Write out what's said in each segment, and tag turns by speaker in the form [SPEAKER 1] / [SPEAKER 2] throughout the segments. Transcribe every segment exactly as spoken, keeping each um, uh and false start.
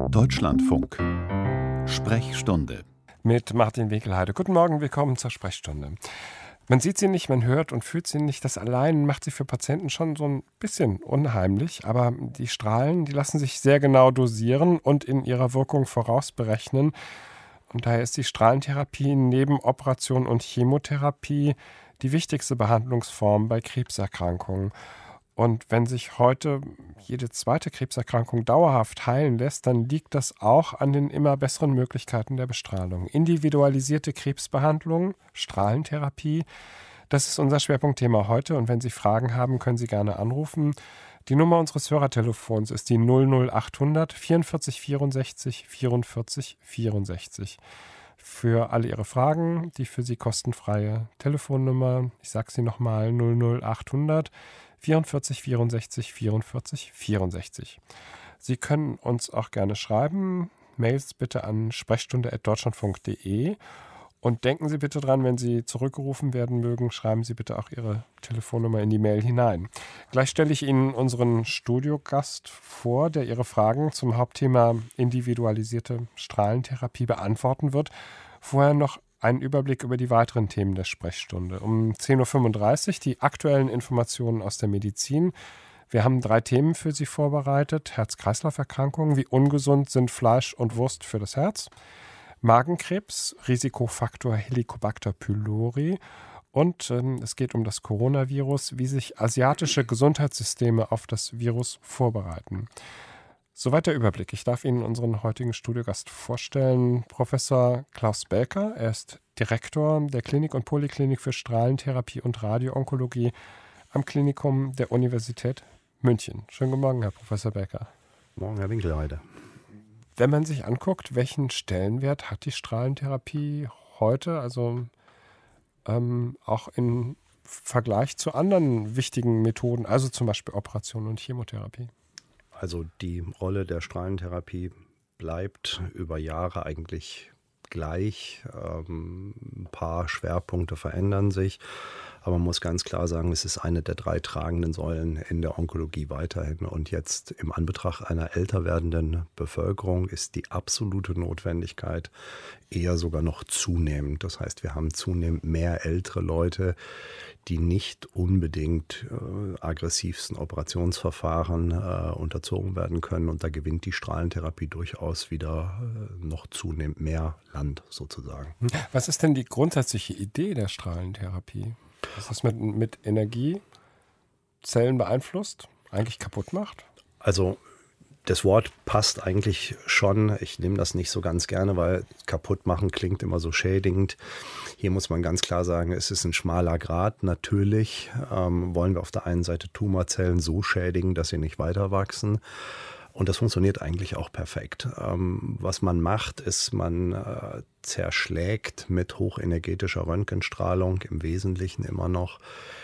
[SPEAKER 1] Deutschlandfunk. Sprechstunde.
[SPEAKER 2] Mit Martin Winkelheide. Guten Morgen, willkommen zur Sprechstunde. Man sieht sie nicht, man hört und fühlt sie nicht. Das allein macht sie für Patienten schon so ein bisschen unheimlich. Aber die Strahlen, die lassen sich sehr genau dosieren und in ihrer Wirkung vorausberechnen. Und daher ist die Strahlentherapie neben Operation und Chemotherapie die wichtigste Behandlungsform bei Krebserkrankungen. Und wenn sich heute jede zweite Krebserkrankung dauerhaft heilen lässt, dann liegt das auch an den immer besseren Möglichkeiten der Bestrahlung. Individualisierte Krebsbehandlung, Strahlentherapie, das ist unser Schwerpunktthema heute. Und wenn Sie Fragen haben, können Sie gerne anrufen. Die Nummer unseres Hörertelefons ist die null null acht hundert vierundvierzig vierundsechzig vierundvierzig vierundsechzig. Für alle Ihre Fragen die für Sie kostenfreie Telefonnummer, ich sage sie nochmal, null null acht hundert vierundvierzig vierundsechzig vierundvierzig vierundsechzig. Sie können uns auch gerne schreiben. Mails bitte an sprechstunde at deutschlandfunk punkt de. Und denken Sie bitte dran, wenn Sie zurückgerufen werden mögen, schreiben Sie bitte auch Ihre Telefonnummer in die Mail hinein. Gleich stelle ich Ihnen unseren Studiogast vor, der Ihre Fragen zum Hauptthema individualisierte Strahlentherapie beantworten wird. Vorher noch ein Überblick über die weiteren Themen der Sprechstunde. Um zehn Uhr fünfunddreißig die aktuellen Informationen aus der Medizin. Wir haben drei Themen für Sie vorbereitet. Herz-Kreislauf-Erkrankungen, wie ungesund sind Fleisch und Wurst für das Herz. Magenkrebs, Risikofaktor Helicobacter pylori. Und ähm, es geht um das Coronavirus, wie sich asiatische Gesundheitssysteme auf das Virus vorbereiten. Soweit der Überblick. Ich darf Ihnen unseren heutigen Studiogast vorstellen, Professor Klaus Belker. Er ist Direktor der Klinik und Poliklinik für Strahlentherapie und Radioonkologie am Klinikum der Universität München. Schönen guten Morgen, Herr Professor Belker.
[SPEAKER 3] Morgen, Herr Winkelheide.
[SPEAKER 2] Wenn man sich anguckt, welchen Stellenwert hat die Strahlentherapie heute, also ähm, auch im Vergleich zu anderen wichtigen Methoden, also zum Beispiel Operation und Chemotherapie?
[SPEAKER 3] Also die Rolle der Strahlentherapie bleibt über Jahre eigentlich gleich. Ähm, ein paar Schwerpunkte verändern sich. Aber man muss ganz klar sagen, es ist eine der drei tragenden Säulen in der Onkologie weiterhin. Und jetzt im Anbetracht einer älter werdenden Bevölkerung ist die absolute Notwendigkeit eher sogar noch zunehmend. Das heißt, wir haben zunehmend mehr ältere Leute, die nicht unbedingt äh, aggressivsten Operationsverfahren äh, unterzogen werden können. Und da gewinnt die Strahlentherapie durchaus wieder äh, noch zunehmend mehr Land sozusagen.
[SPEAKER 2] Was ist denn die grundsätzliche Idee der Strahlentherapie? Dass das mit, mit Energie Zellen beeinflusst, eigentlich kaputt macht?
[SPEAKER 3] Also das Wort passt eigentlich schon. Ich nehme das nicht so ganz gerne, weil kaputt machen klingt immer so schädigend. Hier muss man ganz klar sagen, es ist ein schmaler Grat. Natürlich ähm, wollen wir auf der einen Seite Tumorzellen so schädigen, dass sie nicht weiter wachsen. Und das funktioniert eigentlich auch perfekt. Ähm, was man macht, ist, man äh, zerschlägt mit hochenergetischer Röntgenstrahlung im Wesentlichen immer noch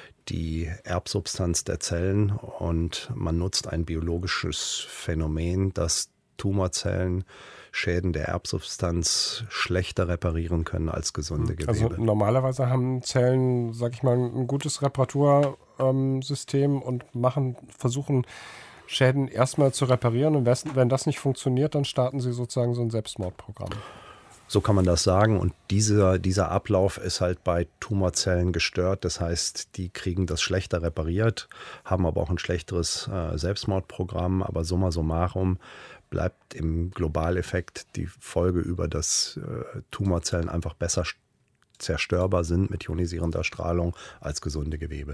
[SPEAKER 3] die Erbsubstanz der Zellen und man nutzt ein biologisches Phänomen, das Tumorzellen Schäden der Erbsubstanz schlechter reparieren können als gesunde Gewebe.
[SPEAKER 2] Also normalerweise haben Zellen, sag ich mal, ein gutes Reparatursystem ähm, und machen, versuchen Schäden erstmal zu reparieren und wenn das nicht funktioniert, dann starten sie sozusagen so ein Selbstmordprogramm.
[SPEAKER 3] So kann man das sagen und dieser, dieser Ablauf ist halt bei Tumorzellen gestört. Das heißt, die kriegen das schlechter repariert, haben aber auch ein schlechteres äh, Selbstmordprogramm. Aber summa summarum bleibt im Globaleffekt die Folge über, dass äh, Tumorzellen einfach besser zerstörbar sind mit ionisierender Strahlung als gesunde Gewebe.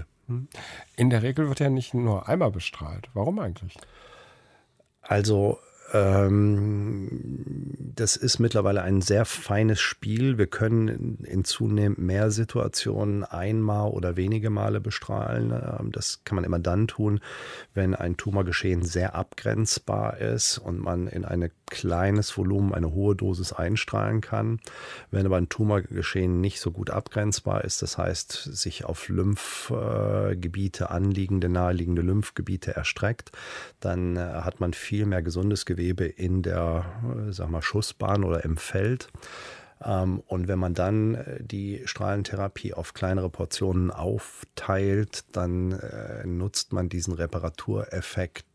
[SPEAKER 2] In der Regel wird ja nicht nur einmal bestrahlt. Warum eigentlich?
[SPEAKER 3] Also ähm, das ist mittlerweile ein sehr feines Spiel. Wir können in, in zunehmend mehr Situationen einmal oder wenige Male bestrahlen. Ähm, das kann man immer dann tun, wenn ein Tumorgeschehen sehr abgrenzbar ist und man in ein kleines Volumen eine hohe Dosis einstrahlen kann. Wenn aber ein Tumorgeschehen nicht so gut abgrenzbar ist, das heißt, sich auf Lymphgebiete anliegende, naheliegende Lymphgebiete erstreckt, dann äh, hat man viel mehr gesundes Gewebe in der, äh, sag mal, Schussbahn oder im Feld. Ähm, und wenn man dann die Strahlentherapie auf kleinere Portionen aufteilt, dann äh, nutzt man diesen Reparatureffekt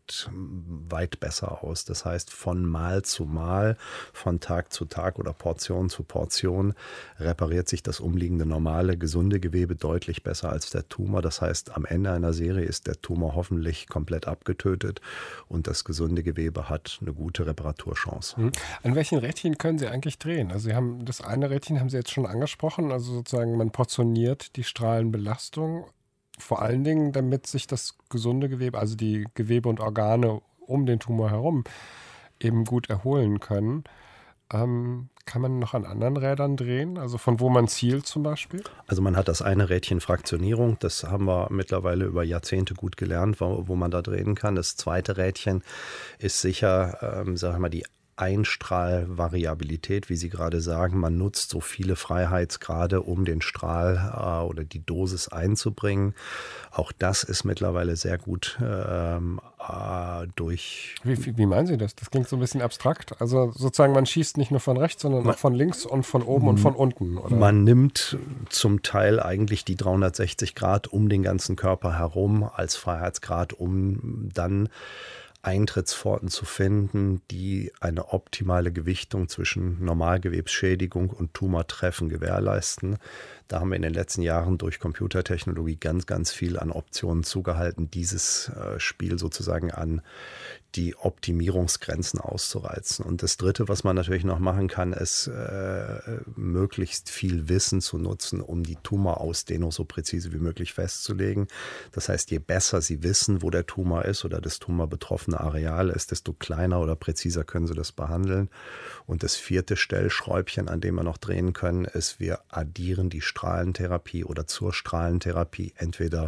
[SPEAKER 3] weit besser aus. Das heißt, von Mal zu Mal, von Tag zu Tag oder Portion zu Portion repariert sich das umliegende normale, gesunde Gewebe deutlich besser als der Tumor. Das heißt, am Ende einer Serie ist der Tumor hoffentlich komplett abgetötet und das gesunde Gewebe hat eine gute Reparaturchance.
[SPEAKER 2] Mhm. An welchen Rädchen können Sie eigentlich drehen? Also Sie haben das eine Rädchen haben Sie jetzt schon angesprochen, also sozusagen man portioniert die Strahlenbelastung, vor allen Dingen, damit sich das gesunde Gewebe, also die Gewebe und Organe um den Tumor herum eben gut erholen können. Ähm, kann man noch an anderen Rädern drehen? Also von wo man zielt zum Beispiel?
[SPEAKER 3] Also man hat das eine Rädchen Fraktionierung, das haben wir mittlerweile über Jahrzehnte gut gelernt, wo, wo man da drehen kann. Das zweite Rädchen ist sicher, ähm, sagen wir mal, die Einstrahlvariabilität, wie Sie gerade sagen. Man nutzt so viele Freiheitsgrade, um den Strahl äh, oder die Dosis einzubringen. Auch das ist mittlerweile sehr gut ähm, äh, durch...
[SPEAKER 2] Wie, wie, wie meinen Sie das? Das klingt so ein bisschen abstrakt. Also sozusagen, man schießt nicht nur von rechts, sondern
[SPEAKER 3] man,
[SPEAKER 2] auch von links und von oben und von unten, oder?
[SPEAKER 3] Man nimmt zum Teil eigentlich die dreihundertsechzig Grad um den ganzen Körper herum als Freiheitsgrad, um dann Eintrittspforten zu finden, die eine optimale Gewichtung zwischen Normalgewebsschädigung und Tumortreffen gewährleisten. Da haben wir in den letzten Jahren durch Computertechnologie ganz, ganz viel an Optionen zugehalten, dieses äh, Spiel sozusagen an die Optimierungsgrenzen auszureizen. Und das Dritte, was man natürlich noch machen kann, ist äh, möglichst viel Wissen zu nutzen, um die Tumorausdehnung so präzise wie möglich festzulegen. Das heißt, je besser Sie wissen, wo der Tumor ist oder das tumorbetroffene Areal ist, desto kleiner oder präziser können Sie das behandeln. Und das vierte Stellschräubchen, an dem wir noch drehen können, ist, wir addieren die Strahlentherapie oder zur Strahlentherapie entweder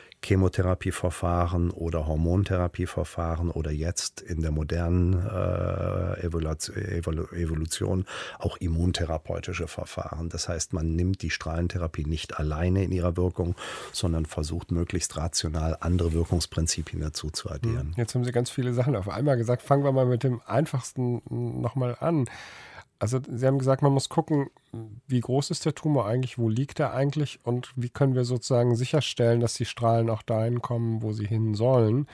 [SPEAKER 3] Chemotherapieverfahren oder Hormontherapieverfahren oder jetzt in der modernen äh, Evolution auch immuntherapeutische Verfahren. Das heißt, man nimmt die Strahlentherapie nicht alleine in ihrer Wirkung, sondern versucht möglichst rational andere Wirkungsprinzipien dazu zu addieren.
[SPEAKER 2] Jetzt haben Sie ganz viele Sachen auf einmal gesagt. Fangen wir mal mit dem einfachsten nochmal an. Also Sie haben gesagt, man muss gucken, wie groß ist der Tumor eigentlich, wo liegt er eigentlich und wie können wir sozusagen sicherstellen, dass die Strahlen auch dahin kommen, wo sie hin sollen.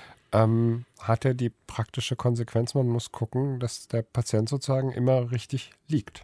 [SPEAKER 2] Ähm, hat er die praktische Konsequenz, man muss gucken, dass der Patient sozusagen immer richtig liegt.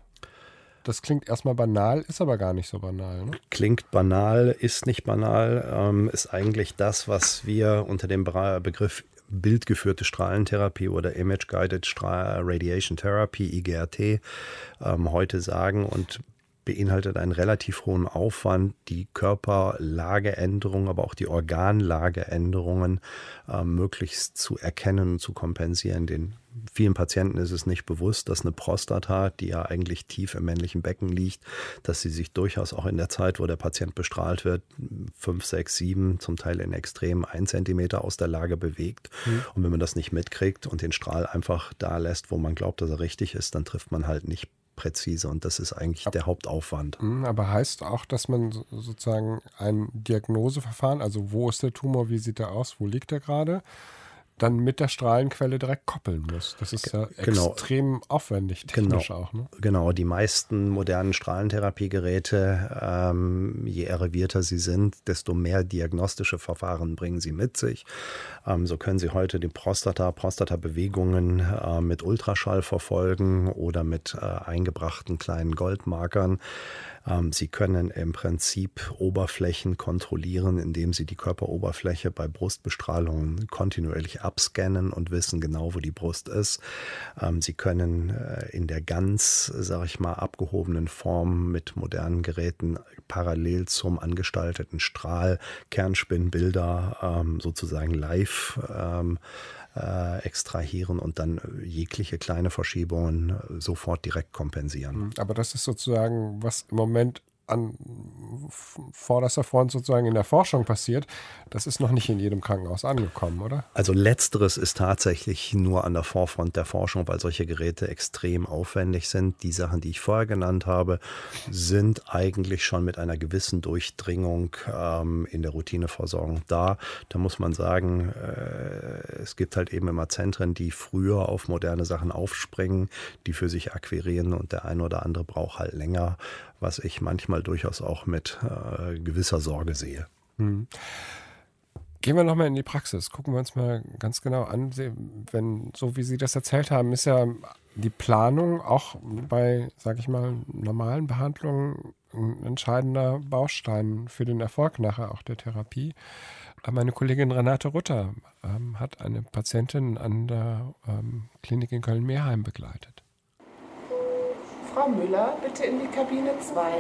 [SPEAKER 2] Das klingt erstmal banal, ist aber gar nicht so banal. Ne?
[SPEAKER 3] Klingt banal, ist nicht banal, ähm, ist eigentlich das, was wir unter dem Begriff bildgeführte Strahlentherapie oder Image-Guided Radiation Therapy, I G R T, ähm, heute sagen und beinhaltet einen relativ hohen Aufwand, die Körperlageänderungen, aber auch die Organlageänderungen äh, möglichst zu erkennen und zu kompensieren. Den vielen Patienten ist es nicht bewusst, dass eine Prostata, die ja eigentlich tief im männlichen Becken liegt, dass sie sich durchaus auch in der Zeit, wo der Patient bestrahlt wird, fünf, sechs, sieben, zum Teil in Extremen ein Zentimeter aus der Lage bewegt. Mhm. Und wenn man das nicht mitkriegt und den Strahl einfach da lässt, wo man glaubt, dass er richtig ist, dann trifft man halt nicht präzise und das ist eigentlich der Hauptaufwand.
[SPEAKER 2] Aber heißt auch, dass man sozusagen ein Diagnoseverfahren, also wo ist der Tumor, wie sieht er aus, wo liegt er gerade, dann mit der Strahlenquelle direkt koppeln muss. Das ist ja genau. extrem aufwendig, technisch
[SPEAKER 3] genau.
[SPEAKER 2] auch. Ne?
[SPEAKER 3] Genau, die meisten modernen Strahlentherapiegeräte, ähm, je erivierter sie sind, desto mehr diagnostische Verfahren bringen sie mit sich. Ähm, so können Sie heute die Prostata, Prostatabewegungen äh, mit Ultraschall verfolgen oder mit äh, eingebrachten kleinen Goldmarkern. Ähm, Sie können im Prinzip Oberflächen kontrollieren, indem Sie die Körperoberfläche bei Brustbestrahlungen kontinuierlich abscannen und wissen genau, wo die Brust ist. Ähm, Sie können äh, in der ganz, sag ich mal, abgehobenen Form mit modernen Geräten parallel zum angestalteten Strahl Kernspinnbilder ähm, sozusagen live ähm, äh, extrahieren und dann jegliche kleine Verschiebungen äh, sofort direkt kompensieren.
[SPEAKER 2] Aber das ist sozusagen, was im Moment an vorderster Front sozusagen in der Forschung passiert, das ist noch nicht in jedem Krankenhaus angekommen, oder?
[SPEAKER 3] Also letzteres ist tatsächlich nur an der Vorfront der Forschung, weil solche Geräte extrem aufwendig sind. Die Sachen, die ich vorher genannt habe, sind eigentlich schon mit einer gewissen Durchdringung ähm, in der Routineversorgung da. Da muss man sagen, äh, es gibt halt eben immer Zentren, die früher auf moderne Sachen aufspringen, die für sich akquirieren und der eine oder andere braucht halt länger, was ich manchmal durchaus auch mit äh, gewisser Sorge sehe.
[SPEAKER 2] Hm. Gehen wir nochmal in die Praxis. Gucken wir uns mal ganz genau an. Wenn, so wie Sie das erzählt haben, ist ja die Planung auch bei, sage ich mal, normalen Behandlungen ein entscheidender Baustein für den Erfolg nachher auch der Therapie. Meine Kollegin Renate Rutter ähm, hat eine Patientin an der ähm, Klinik in Köln-Meerheim begleitet.
[SPEAKER 4] Frau Müller, bitte in die Kabine zwei.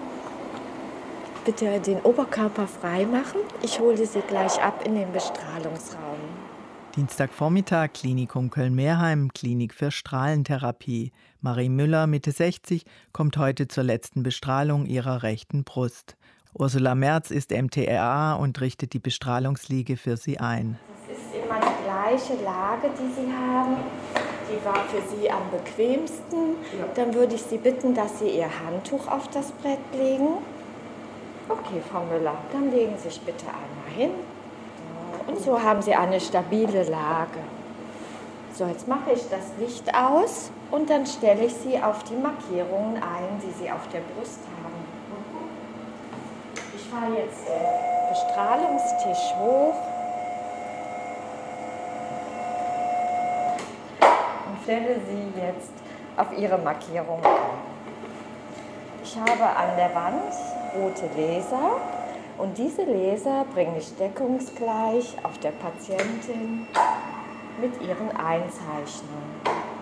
[SPEAKER 5] Bitte den Oberkörper frei machen. Ich hole Sie gleich ab in den Bestrahlungsraum.
[SPEAKER 6] Dienstagvormittag, Klinikum Köln-Meerheim, Klinik für Strahlentherapie. Marie Müller, Mitte sechzig, kommt heute zur letzten Bestrahlung ihrer rechten Brust. Ursula Merz ist M T R A und richtet die Bestrahlungsliege für sie ein.
[SPEAKER 5] Das ist immer die gleiche Lage, die Sie haben. Die war für Sie am bequemsten. Ja. Dann würde ich Sie bitten, dass Sie Ihr Handtuch auf das Brett legen. Okay, Frau Müller, dann legen Sie sich bitte einmal hin. Und so haben Sie eine stabile Lage. So, jetzt mache ich das Licht aus und dann stelle ich Sie auf die Markierungen ein, die Sie auf der Brust haben. Ich fahre jetzt den Bestrahlungstisch hoch und stelle Sie jetzt auf Ihre Markierung ein. Ich habe an der Wand rote Laser und diese Laser bringe ich deckungsgleich auf der Patientin mit ihren Einzeichnungen.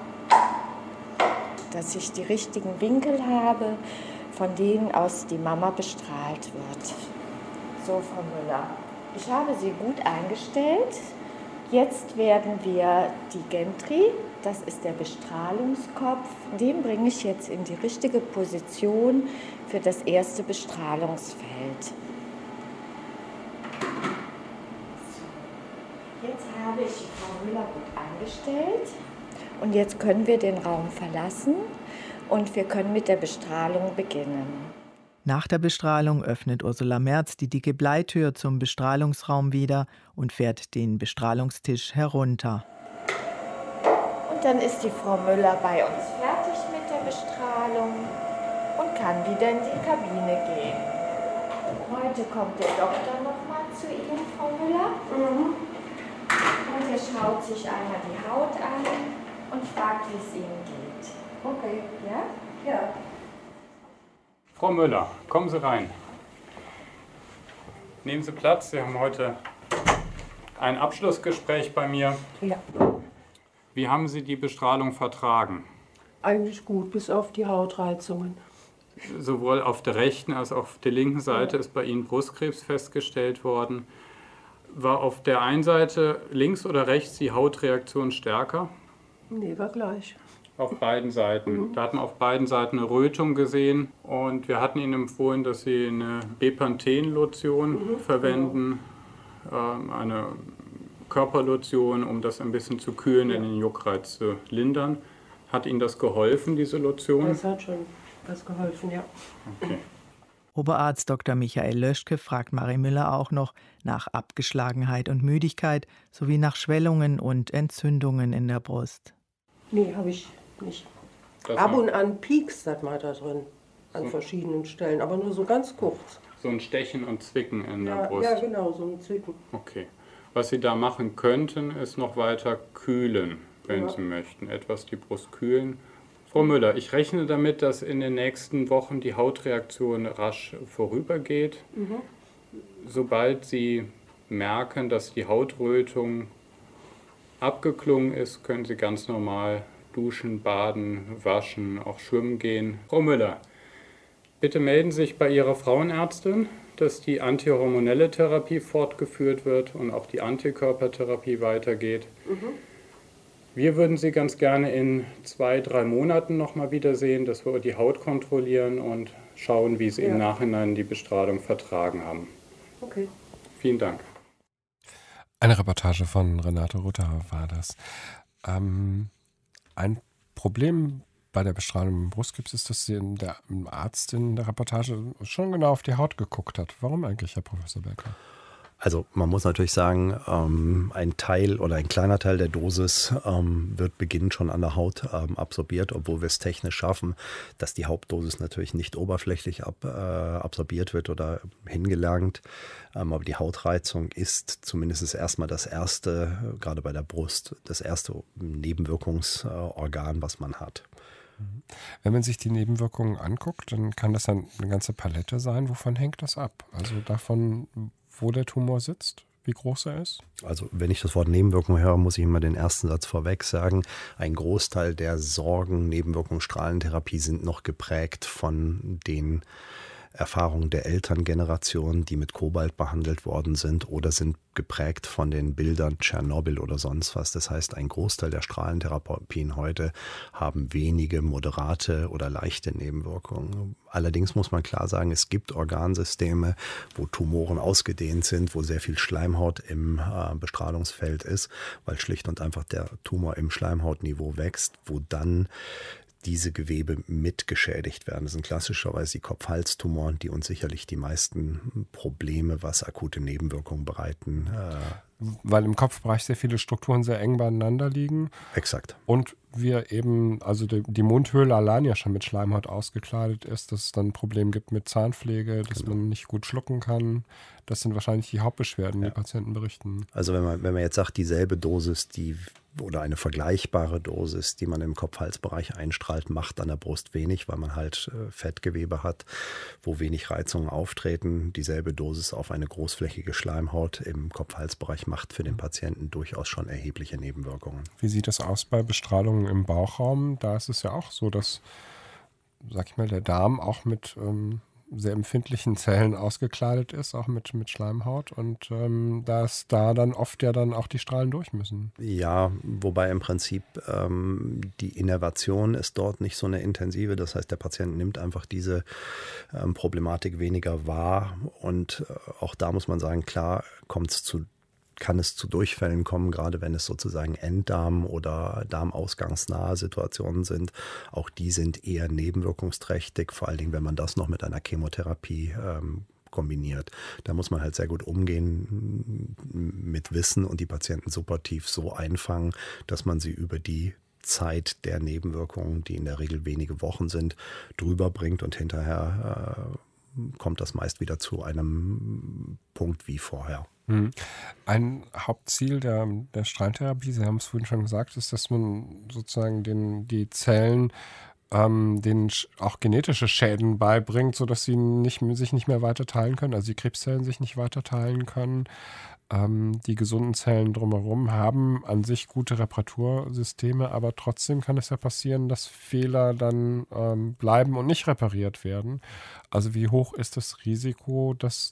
[SPEAKER 5] Dass ich die richtigen Winkel habe, von denen aus die Mama bestrahlt wird. So, Frau Müller, ich habe Sie gut eingestellt. Jetzt werden wir die Gentry, das ist der Bestrahlungskopf, den bringe ich jetzt in die richtige Position für das erste Bestrahlungsfeld. So. Jetzt habe ich die Frau Müller gut eingestellt und jetzt können wir den Raum verlassen und wir können mit der Bestrahlung beginnen.
[SPEAKER 6] Nach der Bestrahlung öffnet Ursula Merz die dicke Bleitür zum Bestrahlungsraum wieder und fährt den Bestrahlungstisch herunter.
[SPEAKER 5] Und dann ist die Frau Müller bei uns fertig mit der Bestrahlung und kann wieder in die Kabine gehen. Heute kommt der Doktor noch mal zu Ihnen, Frau Müller. Mhm. Und er schaut sich einmal die Haut an und fragt, wie es Ihnen geht.
[SPEAKER 4] Okay.
[SPEAKER 5] Ja? Ja.
[SPEAKER 7] Frau Müller, kommen Sie rein. Nehmen Sie Platz. Sie haben heute ein Abschlussgespräch bei mir.
[SPEAKER 4] Ja.
[SPEAKER 7] Wie haben Sie die Bestrahlung vertragen?
[SPEAKER 4] Eigentlich gut, bis auf die Hautreizungen.
[SPEAKER 7] Sowohl auf der rechten als auch auf der linken Seite ist bei Ihnen Brustkrebs festgestellt worden. War auf der einen Seite links oder rechts die Hautreaktion stärker?
[SPEAKER 4] Nee, war gleich.
[SPEAKER 7] Auf beiden Seiten.
[SPEAKER 4] Mhm.
[SPEAKER 7] Da hat man auf beiden Seiten eine Rötung gesehen und wir hatten Ihnen empfohlen, dass Sie eine Bepanthen-Lotion mhm, verwenden, genau. äh, eine Körperlotion, um das ein bisschen zu kühlen, ja. Den Juckreiz zu lindern. Hat Ihnen das geholfen, diese Lotion?
[SPEAKER 4] Das hat schon was geholfen, ja.
[SPEAKER 7] Okay.
[SPEAKER 6] Oberarzt Doktor Michael Löschke fragt Marie Müller auch noch nach Abgeschlagenheit und Müdigkeit sowie nach Schwellungen und Entzündungen in der Brust.
[SPEAKER 4] Nee, habe ich nicht.
[SPEAKER 7] Das
[SPEAKER 4] Ab und an piekst das mal da drin, an so verschiedenen Stellen, aber nur so ganz kurz.
[SPEAKER 7] So ein Stechen und Zwicken in
[SPEAKER 4] Ja,
[SPEAKER 7] der Brust?
[SPEAKER 4] ja, genau, so ein Zwicken.
[SPEAKER 7] Okay. Was Sie da machen könnten, ist noch weiter kühlen, wenn
[SPEAKER 4] Ja.
[SPEAKER 7] Sie möchten. Etwas die Brust kühlen. Frau Müller, ich rechne damit, dass in den nächsten Wochen die Hautreaktion rasch vorübergeht.
[SPEAKER 4] Mhm.
[SPEAKER 7] Sobald Sie merken, dass die Hautrötung abgeklungen ist, können Sie ganz normal duschen, baden, waschen, auch schwimmen gehen. Frau Müller, bitte melden Sie sich bei Ihrer Frauenärztin, dass die antihormonelle Therapie fortgeführt wird und auch die Antikörpertherapie weitergeht.
[SPEAKER 4] Mhm.
[SPEAKER 7] Wir würden Sie ganz gerne in zwei, drei Monaten nochmal wiedersehen, dass wir die Haut kontrollieren und schauen, wie Sie
[SPEAKER 4] Ja.
[SPEAKER 7] im Nachhinein die Bestrahlung vertragen haben.
[SPEAKER 4] Okay.
[SPEAKER 7] Vielen Dank.
[SPEAKER 2] Eine Reportage von Renate Rutter war das. Ähm, ein Problem bei der Bestrahlung im Brustkrebs ist, dass sie der Arzt in der Reportage schon genau auf die Haut geguckt hat. Warum eigentlich, Herr Professor Becker?
[SPEAKER 3] Also man muss natürlich sagen, ähm, ein Teil oder ein kleiner Teil der Dosis ähm, wird beginnend schon an der Haut ähm, absorbiert, obwohl wir es technisch schaffen, dass die Hauptdosis natürlich nicht oberflächlich ab, äh, absorbiert wird oder hingelangt. Ähm, aber die Hautreizung ist zumindest erstmal das erste, äh, gerade bei der Brust, das erste Nebenwirkungsorgan, äh, was man hat.
[SPEAKER 2] Wenn man sich die Nebenwirkungen anguckt, dann kann das dann eine ganze Palette sein. Wovon hängt das ab? Also davon, wo der Tumor sitzt, wie groß er ist?
[SPEAKER 3] Also wenn ich das Wort Nebenwirkung höre, muss ich immer den ersten Satz vorweg sagen. Ein Großteil der Sorgen, Nebenwirkungen, Strahlentherapie sind noch geprägt von den Erfahrungen der Elterngeneration, die mit Kobalt behandelt worden sind oder sind geprägt von den Bildern Tschernobyl oder sonst was. Das heißt, ein Großteil der Strahlentherapien heute haben wenige moderate oder leichte Nebenwirkungen. Allerdings muss man klar sagen, es gibt Organsysteme, wo Tumoren ausgedehnt sind, wo sehr viel Schleimhaut im äh, Bestrahlungsfeld ist, weil schlicht und einfach der Tumor im Schleimhautniveau wächst, wo dann diese Gewebe mit geschädigt werden. Das sind klassischerweise die Kopf-Hals-Tumoren, die uns sicherlich die meisten Probleme, was akute Nebenwirkungen bereiten. Äh
[SPEAKER 2] Weil im Kopfbereich sehr viele Strukturen sehr eng beieinander liegen.
[SPEAKER 3] Exakt.
[SPEAKER 2] Und wir eben, also die, die Mundhöhle allein ja schon mit Schleimhaut ausgekleidet ist, dass es dann ein Problem gibt mit Zahnpflege, dass genau. man nicht gut schlucken kann. Das sind wahrscheinlich die Hauptbeschwerden, die ja. Patienten berichten.
[SPEAKER 3] Also wenn man, wenn man jetzt sagt, dieselbe Dosis, die oder eine vergleichbare Dosis, die man im Kopf-Hals-Bereich einstrahlt, macht an der Brust wenig, weil man halt äh, Fettgewebe hat, wo wenig Reizungen auftreten. Dieselbe Dosis auf eine großflächige Schleimhaut im Kopf-Hals-Bereich macht für den Patienten durchaus schon erhebliche Nebenwirkungen.
[SPEAKER 2] Wie sieht das aus bei Bestrahlungen im Bauchraum? Da ist es ja auch so, dass, sag ich mal, der Darm auch mit ähm, sehr empfindlichen Zellen ausgekleidet ist, auch mit, mit Schleimhaut, und ähm, dass da dann oft ja dann auch die Strahlen durch müssen.
[SPEAKER 3] Ja, wobei im Prinzip ähm, die Innervation ist dort nicht so eine intensive, das heißt, der Patient nimmt einfach diese ähm, Problematik weniger wahr, und äh, auch da muss man sagen, klar kommt es zu kann es zu Durchfällen kommen, gerade wenn es sozusagen Enddarm- oder darmausgangsnahe Situationen sind. Auch die sind eher nebenwirkungsträchtig, vor allen Dingen, wenn man das noch mit einer Chemotherapie ähm, kombiniert. Da muss man halt sehr gut umgehen mit Wissen und die Patienten supportiv so einfangen, dass man sie über die Zeit der Nebenwirkungen, die in der Regel wenige Wochen sind, drüber bringt, und hinterher äh, kommt das meist wieder zu einem Punkt wie vorher.
[SPEAKER 2] Ein Hauptziel der, der Strahlentherapie, Sie haben es vorhin schon gesagt, ist, dass man sozusagen den, die Zellen ähm, denen auch genetische Schäden beibringt, sodass sie nicht, sich nicht mehr weiter teilen können, also die Krebszellen sich nicht weiter teilen können. Ähm, die gesunden Zellen drumherum haben an sich gute Reparatursysteme, aber trotzdem kann es ja passieren, dass Fehler dann ähm, bleiben und nicht repariert werden. Also wie hoch ist das Risiko, dass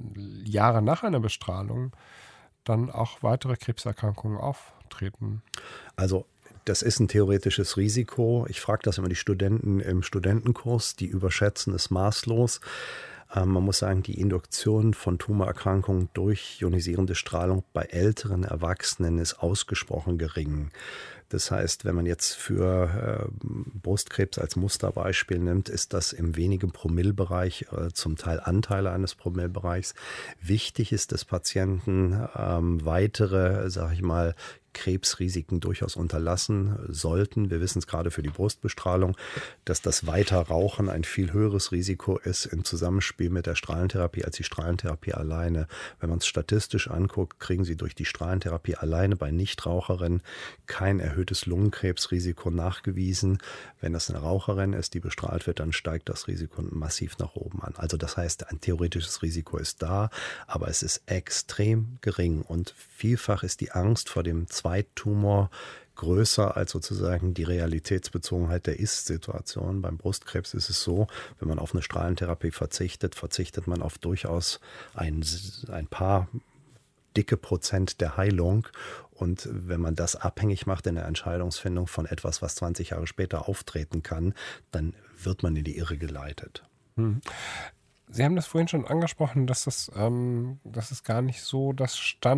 [SPEAKER 2] Jahre nach einer Bestrahlung dann auch weitere Krebserkrankungen auftreten?
[SPEAKER 3] Also das ist ein theoretisches Risiko. Ich frage das immer die Studenten im Studentenkurs, die überschätzen es maßlos. Man muss sagen, die Induktion von Tumorerkrankungen durch ionisierende Strahlung bei älteren Erwachsenen ist ausgesprochen gering. Das heißt, wenn man jetzt für äh, Brustkrebs als Musterbeispiel nimmt, ist das im wenigen Promillebereich, äh, zum Teil Anteile eines Promillebereichs. Wichtig ist, dass Patienten ähm, weitere, sage ich mal, Krebsrisiken durchaus unterlassen sollten. Wir wissen es gerade für die Brustbestrahlung, dass das Weiterrauchen ein viel höheres Risiko ist im Zusammenspiel mit der Strahlentherapie als die Strahlentherapie alleine. Wenn man es statistisch anguckt, kriegen Sie durch die Strahlentherapie alleine bei Nichtraucherinnen kein erhöhtes Lungenkrebsrisiko nachgewiesen. Wenn das eine Raucherin ist, die bestrahlt wird, dann steigt das Risiko massiv nach oben an. Also das heißt, ein theoretisches Risiko ist da, aber es ist extrem gering, und vielfach ist die Angst vor dem Zweittumor größer als sozusagen die Realitätsbezogenheit der Ist-Situation. Beim Brustkrebs ist es so, wenn man auf eine Strahlentherapie verzichtet, verzichtet man auf durchaus ein, ein paar dicke Prozent der Heilung. Und wenn man das abhängig macht in der Entscheidungsfindung von etwas, was zwanzig Jahre später auftreten kann, dann wird man in die Irre geleitet.
[SPEAKER 2] Hm. Sie haben das vorhin schon angesprochen, dass, das, ähm, dass es gar nicht so das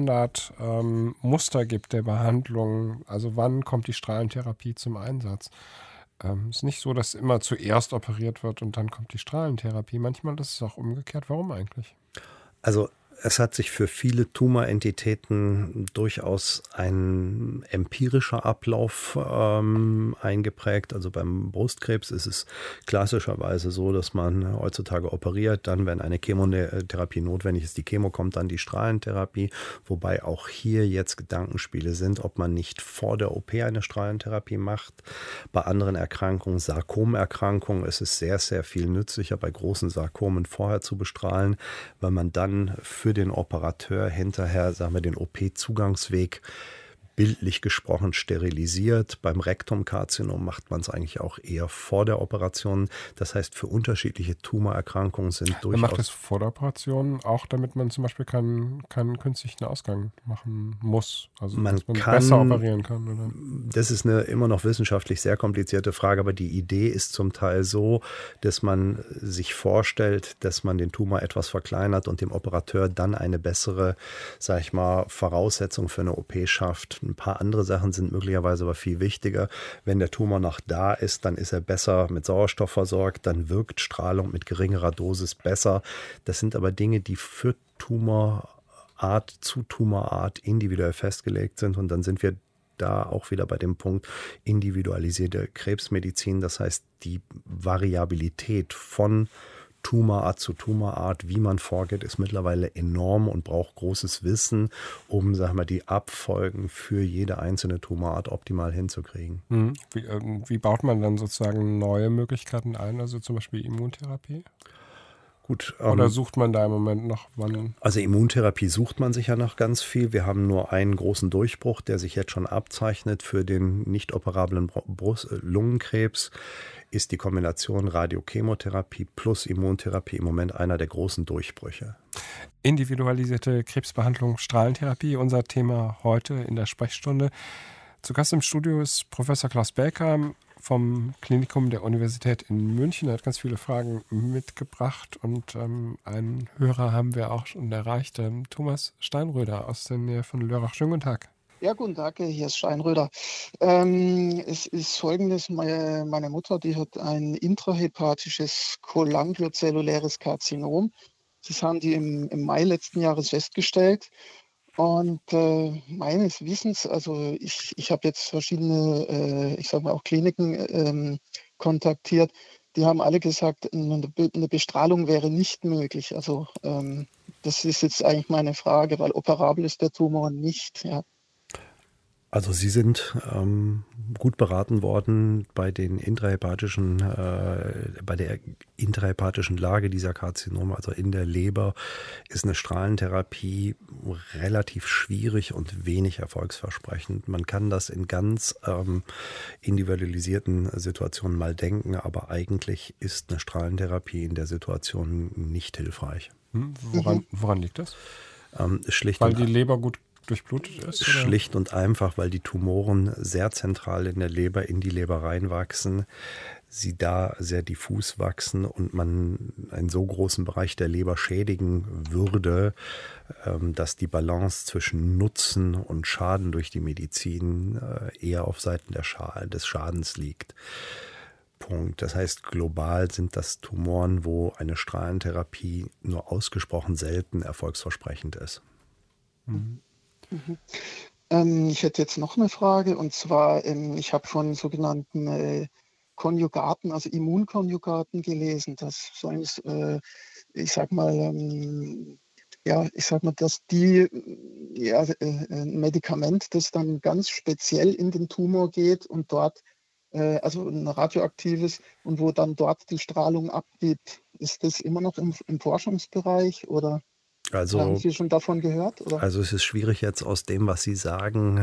[SPEAKER 2] Standardmuster ähm, gibt der Behandlung. Also wann kommt die Strahlentherapie zum Einsatz? Ähm, es ist nicht so, dass immer zuerst operiert wird und dann kommt die Strahlentherapie. Manchmal ist es auch umgekehrt. Warum eigentlich?
[SPEAKER 3] Also Es hat sich für viele Tumorentitäten durchaus ein empirischer Ablauf ähm, eingeprägt. Also beim Brustkrebs ist es klassischerweise so, dass man heutzutage operiert, dann, wenn eine Chemotherapie notwendig ist, die Chemo kommt, dann die Strahlentherapie. Wobei auch hier jetzt Gedankenspiele sind, ob man nicht vor der O P eine Strahlentherapie macht. Bei anderen Erkrankungen, Sarkomerkrankungen, ist es sehr, sehr viel nützlicher, bei großen Sarkomen vorher zu bestrahlen, weil man dann für den Operateur hinterher, sagen wir, den O P-Zugangsweg bildlich gesprochen sterilisiert. Beim Rektumkarzinom macht man es eigentlich auch eher vor der Operation. Das heißt, für unterschiedliche Tumorerkrankungen sind durchaus...
[SPEAKER 2] Man macht es vor der Operation, auch damit man zum Beispiel keinen, keinen künstlichen Ausgang machen muss. Also
[SPEAKER 3] man
[SPEAKER 2] dass man
[SPEAKER 3] kann,
[SPEAKER 2] besser operieren kann. Oder?
[SPEAKER 3] Das ist eine immer noch wissenschaftlich sehr komplizierte Frage, aber die Idee ist zum Teil so, dass man sich vorstellt, dass man den Tumor etwas verkleinert und dem Operateur dann eine bessere, sag ich mal, Voraussetzung für eine O P schafft. Ein paar andere Sachen sind möglicherweise aber viel wichtiger. Wenn der Tumor noch da ist, dann ist er besser mit Sauerstoff versorgt, dann wirkt Strahlung mit geringerer Dosis besser. Das sind aber Dinge, die für Tumorart zu Tumorart individuell festgelegt sind, und dann sind wir da auch wieder bei dem Punkt individualisierte Krebsmedizin. Das heißt, die Variabilität von Tumorart zu Tumorart, wie man vorgeht, ist mittlerweile enorm und braucht großes Wissen, um, sagen wir, die Abfolgen für jede einzelne Tumorart optimal hinzukriegen.
[SPEAKER 2] Mhm. Wie, äh, wie baut man dann sozusagen neue Möglichkeiten ein, also zum Beispiel Immuntherapie?
[SPEAKER 3] Gut,
[SPEAKER 2] Oder
[SPEAKER 3] ähm,
[SPEAKER 2] sucht man da im Moment noch wann?
[SPEAKER 3] Also Immuntherapie sucht man sich ja noch ganz viel. Wir haben nur einen großen Durchbruch, der sich jetzt schon abzeichnet für den nicht operablen Brust- Lungenkrebs. Ist die Kombination Radiochemotherapie plus Immuntherapie im Moment einer der großen Durchbrüche.
[SPEAKER 2] Individualisierte Krebsbehandlung, Strahlentherapie, unser Thema heute in der Sprechstunde. Zu Gast im Studio ist Professor Klaus Belker vom Klinikum der Universität in München. Er hat ganz viele Fragen mitgebracht und ähm, einen Hörer haben wir auch schon erreicht, ähm, Thomas Steinröder aus der Nähe von Lörrach. Schönen guten Tag.
[SPEAKER 8] Ja, guten Tag, hier ist Steinröder. Ähm, es ist folgendes, meine, meine Mutter, die hat ein intrahepatisches cholangiozelluläres Karzinom. Das haben die im, im Mai letzten Jahres festgestellt. Und äh, meines Wissens, also ich, ich habe jetzt verschiedene, äh, ich sage mal auch Kliniken ähm, kontaktiert, die haben alle gesagt, eine, eine Bestrahlung wäre nicht möglich. Also ähm, das ist jetzt eigentlich meine Frage, weil operabel ist der Tumor nicht, ja.
[SPEAKER 3] Also Sie sind ähm, gut beraten worden bei den intrahepatischen, äh, bei der intrahepatischen Lage dieser Karzinome, also in der Leber, ist eine Strahlentherapie relativ schwierig und wenig erfolgsversprechend. Man kann das in ganz ähm, individualisierten Situationen mal denken, aber eigentlich ist eine Strahlentherapie in der Situation nicht hilfreich.
[SPEAKER 2] Hm, woran, woran liegt das?
[SPEAKER 3] Ähm, schlicht
[SPEAKER 2] Weil
[SPEAKER 3] und
[SPEAKER 2] die Leber gut durchblutet ist? Oder?
[SPEAKER 3] Schlicht und einfach, weil die Tumoren sehr zentral in der Leber in die Leber reinwachsen, sie da sehr diffus wachsen und man einen so großen Bereich der Leber schädigen würde, dass die Balance zwischen Nutzen und Schaden durch die Medizin eher auf Seiten der Scha- des Schadens liegt. Punkt. Das heißt, global sind das Tumoren, wo eine Strahlentherapie nur ausgesprochen selten erfolgsversprechend ist.
[SPEAKER 2] Mhm.
[SPEAKER 8] Mhm. Ähm, ich hätte jetzt noch eine Frage, und zwar, ähm, ich habe von sogenannten äh, Konjugaten, also Immunkonjugaten gelesen, dass so ein, äh, ich sag mal, ähm, ja, ich sag mal, dass die, ja, äh, ein Medikament, das dann ganz speziell in den Tumor geht und dort, äh, also ein radioaktives, und wo dann dort die Strahlung abgibt. Ist das immer noch im, im Forschungsbereich oder?
[SPEAKER 3] Also,
[SPEAKER 8] haben Sie schon davon gehört? Oder?
[SPEAKER 3] Also es ist schwierig jetzt aus dem, was Sie sagen,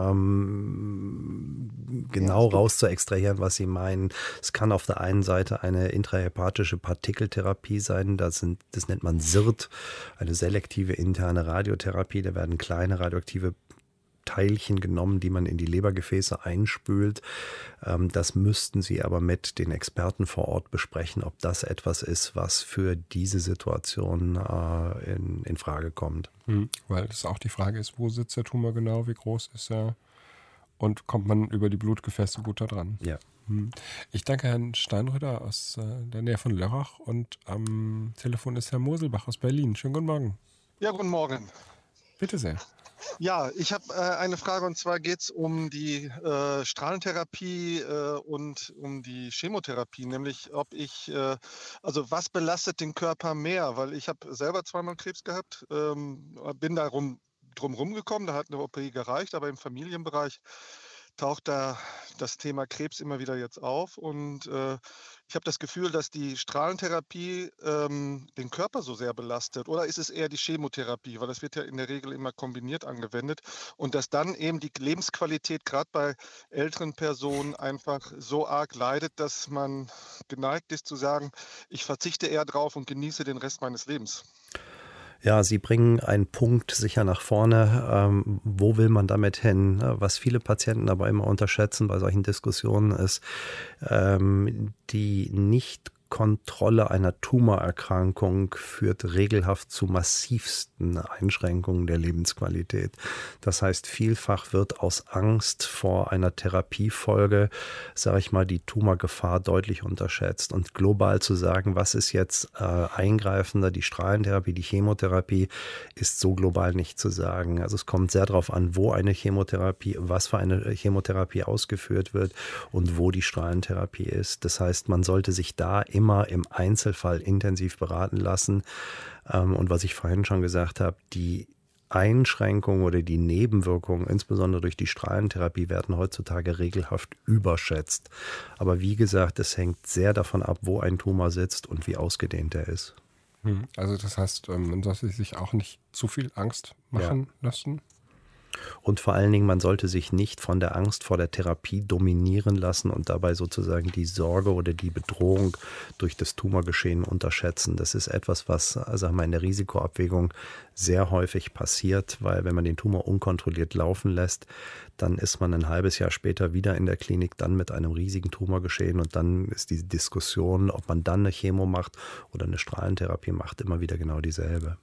[SPEAKER 3] ähm, genau ja, raus zu extrahieren, was Sie meinen. Es kann auf der einen Seite eine intrahepatische Partikeltherapie sein, das, sind, das nennt man S I R T, eine selektive interne Radiotherapie. Da werden kleine radioaktive Teilchen genommen, die man in die Lebergefäße einspült. Das müssten Sie aber mit den Experten vor Ort besprechen, ob das etwas ist, was für diese Situation in, in Frage kommt.
[SPEAKER 2] Hm, weil das auch die Frage ist, wo sitzt der Tumor genau, wie groß ist er und kommt man über die Blutgefäße gut da dran?
[SPEAKER 3] Ja.
[SPEAKER 2] Hm. Ich danke Herrn Steinröder aus der Nähe von Lörrach und am Telefon ist Herr Moselbach aus Berlin. Schönen guten Morgen.
[SPEAKER 9] Ja, guten Morgen.
[SPEAKER 2] Bitte sehr.
[SPEAKER 9] Ja, ich habe äh, eine Frage, und zwar geht es um die äh, Strahlentherapie äh, und um die Chemotherapie, nämlich ob ich, äh, also was belastet den Körper mehr, weil ich habe selber zweimal Krebs gehabt, ähm, bin darum drum rumgekommen, da hat eine O P gereicht, aber im Familienbereich taucht da das Thema Krebs immer wieder jetzt auf, und äh, ich habe das Gefühl, dass die Strahlentherapie ähm, den Körper so sehr belastet. Oder ist es eher die Chemotherapie, weil das wird ja in der Regel immer kombiniert angewendet, und dass dann eben die Lebensqualität gerade bei älteren Personen einfach so arg leidet, dass man geneigt ist zu sagen, ich verzichte eher drauf und genieße den Rest meines Lebens.
[SPEAKER 3] Ja, Sie bringen einen Punkt sicher nach vorne. Ähm, wo will man damit hin? Was viele Patienten aber immer unterschätzen bei solchen Diskussionen ist, ähm, die nicht Kontrolle einer Tumorerkrankung führt regelhaft zu massivsten Einschränkungen der Lebensqualität. Das heißt, vielfach wird aus Angst vor einer Therapiefolge, sage ich mal, die Tumorgefahr deutlich unterschätzt. Und global zu sagen, was ist jetzt äh, eingreifender, die Strahlentherapie, die Chemotherapie, ist so global nicht zu sagen. Also es kommt sehr darauf an, wo eine Chemotherapie, was für eine Chemotherapie ausgeführt wird und wo die Strahlentherapie ist. Das heißt, man sollte sich da immer im Einzelfall intensiv beraten lassen. Und was ich vorhin schon gesagt habe, die Einschränkungen oder die Nebenwirkungen, insbesondere durch die Strahlentherapie, werden heutzutage regelhaft überschätzt. Aber wie gesagt, es hängt sehr davon ab, wo ein Tumor sitzt und wie ausgedehnt er ist.
[SPEAKER 2] Also das heißt, man sollte sich auch nicht zu viel Angst machen ja. lassen?
[SPEAKER 3] Und vor allen Dingen, man sollte sich nicht von der Angst vor der Therapie dominieren lassen und dabei sozusagen die Sorge oder die Bedrohung durch das Tumorgeschehen unterschätzen. Das ist etwas, was sagen wir, in der Risikoabwägung sehr häufig passiert, weil wenn man den Tumor unkontrolliert laufen lässt, dann ist man ein halbes Jahr später wieder in der Klinik, dann mit einem riesigen Tumorgeschehen, und dann ist die Diskussion, ob man dann eine Chemo macht oder eine Strahlentherapie macht, immer wieder genau dieselbe.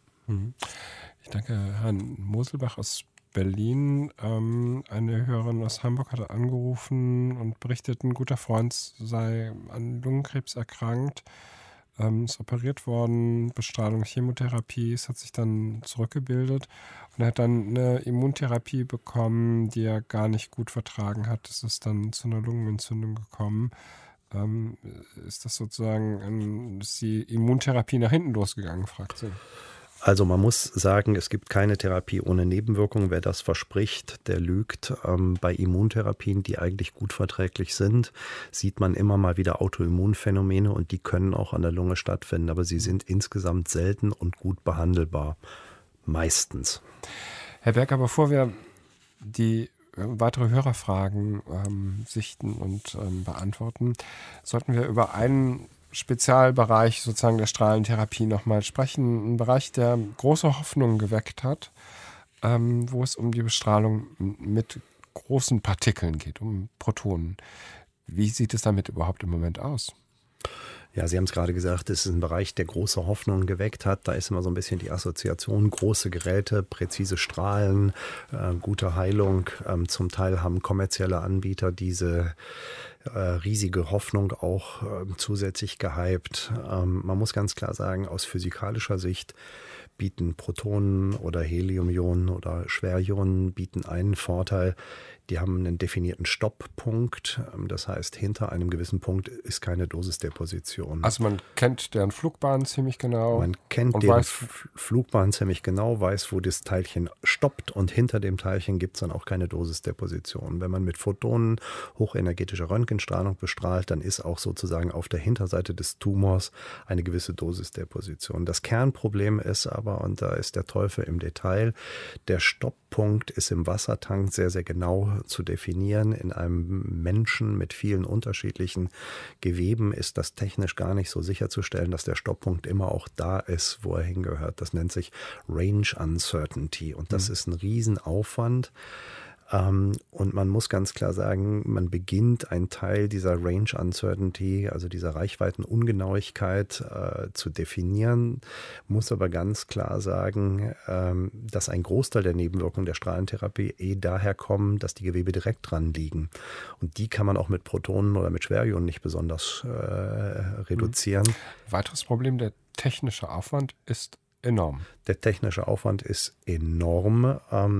[SPEAKER 2] Ich danke Herrn Moselbach aus Berlin. Ähm, eine Hörerin aus Hamburg hatte angerufen und berichtet, ein guter Freund sei an Lungenkrebs erkrankt, ähm, ist operiert worden, Bestrahlung, Chemotherapie, es hat sich dann zurückgebildet und er hat dann eine Immuntherapie bekommen, die er gar nicht gut vertragen hat. Es ist dann zu einer Lungenentzündung gekommen. Ähm, ist das sozusagen, ist die Immuntherapie nach hinten losgegangen, fragt sie.
[SPEAKER 3] Also man muss sagen, es gibt keine Therapie ohne Nebenwirkungen. Wer das verspricht, der lügt. Ähm, bei Immuntherapien, die eigentlich gut verträglich sind, sieht man immer mal wieder Autoimmunphänomene, und die können auch an der Lunge stattfinden. Aber sie sind insgesamt selten und gut behandelbar. Meistens.
[SPEAKER 2] Herr Berger, bevor wir die weitere Hörerfragen ähm, sichten und ähm, beantworten, sollten wir über einen Spezialbereich sozusagen der Strahlentherapie nochmal sprechen. Ein Bereich, der große Hoffnungen geweckt hat, ähm, wo es um die Bestrahlung mit großen Partikeln geht, um Protonen. Wie sieht es damit überhaupt im Moment aus?
[SPEAKER 3] Ja, Sie haben es gerade gesagt, es ist ein Bereich, der große Hoffnungen geweckt hat. Da ist immer so ein bisschen die Assoziation, große Geräte, präzise Strahlen, äh, gute Heilung. Ähm, zum Teil haben kommerzielle Anbieter diese äh, riesige Hoffnung auch äh, zusätzlich gehypt. Ähm, man muss ganz klar sagen, aus physikalischer Sicht bieten Protonen oder Heliumionen oder Schwerionen bieten einen Vorteil. Die haben einen definierten Stopppunkt. Das heißt, hinter einem gewissen Punkt ist keine Dosisdeposition.
[SPEAKER 2] Also man kennt deren Flugbahn ziemlich genau.
[SPEAKER 3] Man kennt deren weiß, Flugbahn ziemlich genau, weiß, wo das Teilchen stoppt, und hinter dem Teilchen gibt es dann auch keine Dosisdeposition. Wenn man mit Photonen hochenergetischer Röntgenstrahlung bestrahlt, dann ist auch sozusagen auf der Hinterseite des Tumors eine gewisse Dosisdeposition. Das Kernproblem ist aber, und da ist der Teufel im Detail, der Stopppunkt ist im Wassertank sehr, sehr genau zu definieren. In einem Menschen mit vielen unterschiedlichen Geweben ist das technisch gar nicht so sicherzustellen, dass der Stopppunkt immer auch da ist, wo er hingehört. Das nennt sich Range Uncertainty, und das mhm. ist ein Riesenaufwand. Und man muss ganz klar sagen, man beginnt einen Teil dieser Range Uncertainty, also dieser Reichweitenungenauigkeit äh, zu definieren, muss aber ganz klar sagen, ähm, dass ein Großteil der Nebenwirkungen der Strahlentherapie eh daher kommen, dass die Gewebe direkt dran liegen. Und die kann man auch mit Protonen oder mit Schwerionen nicht besonders äh, reduzieren.
[SPEAKER 2] Weiteres Problem, der technische Aufwand ist enorm.
[SPEAKER 3] Der technische Aufwand ist enorm.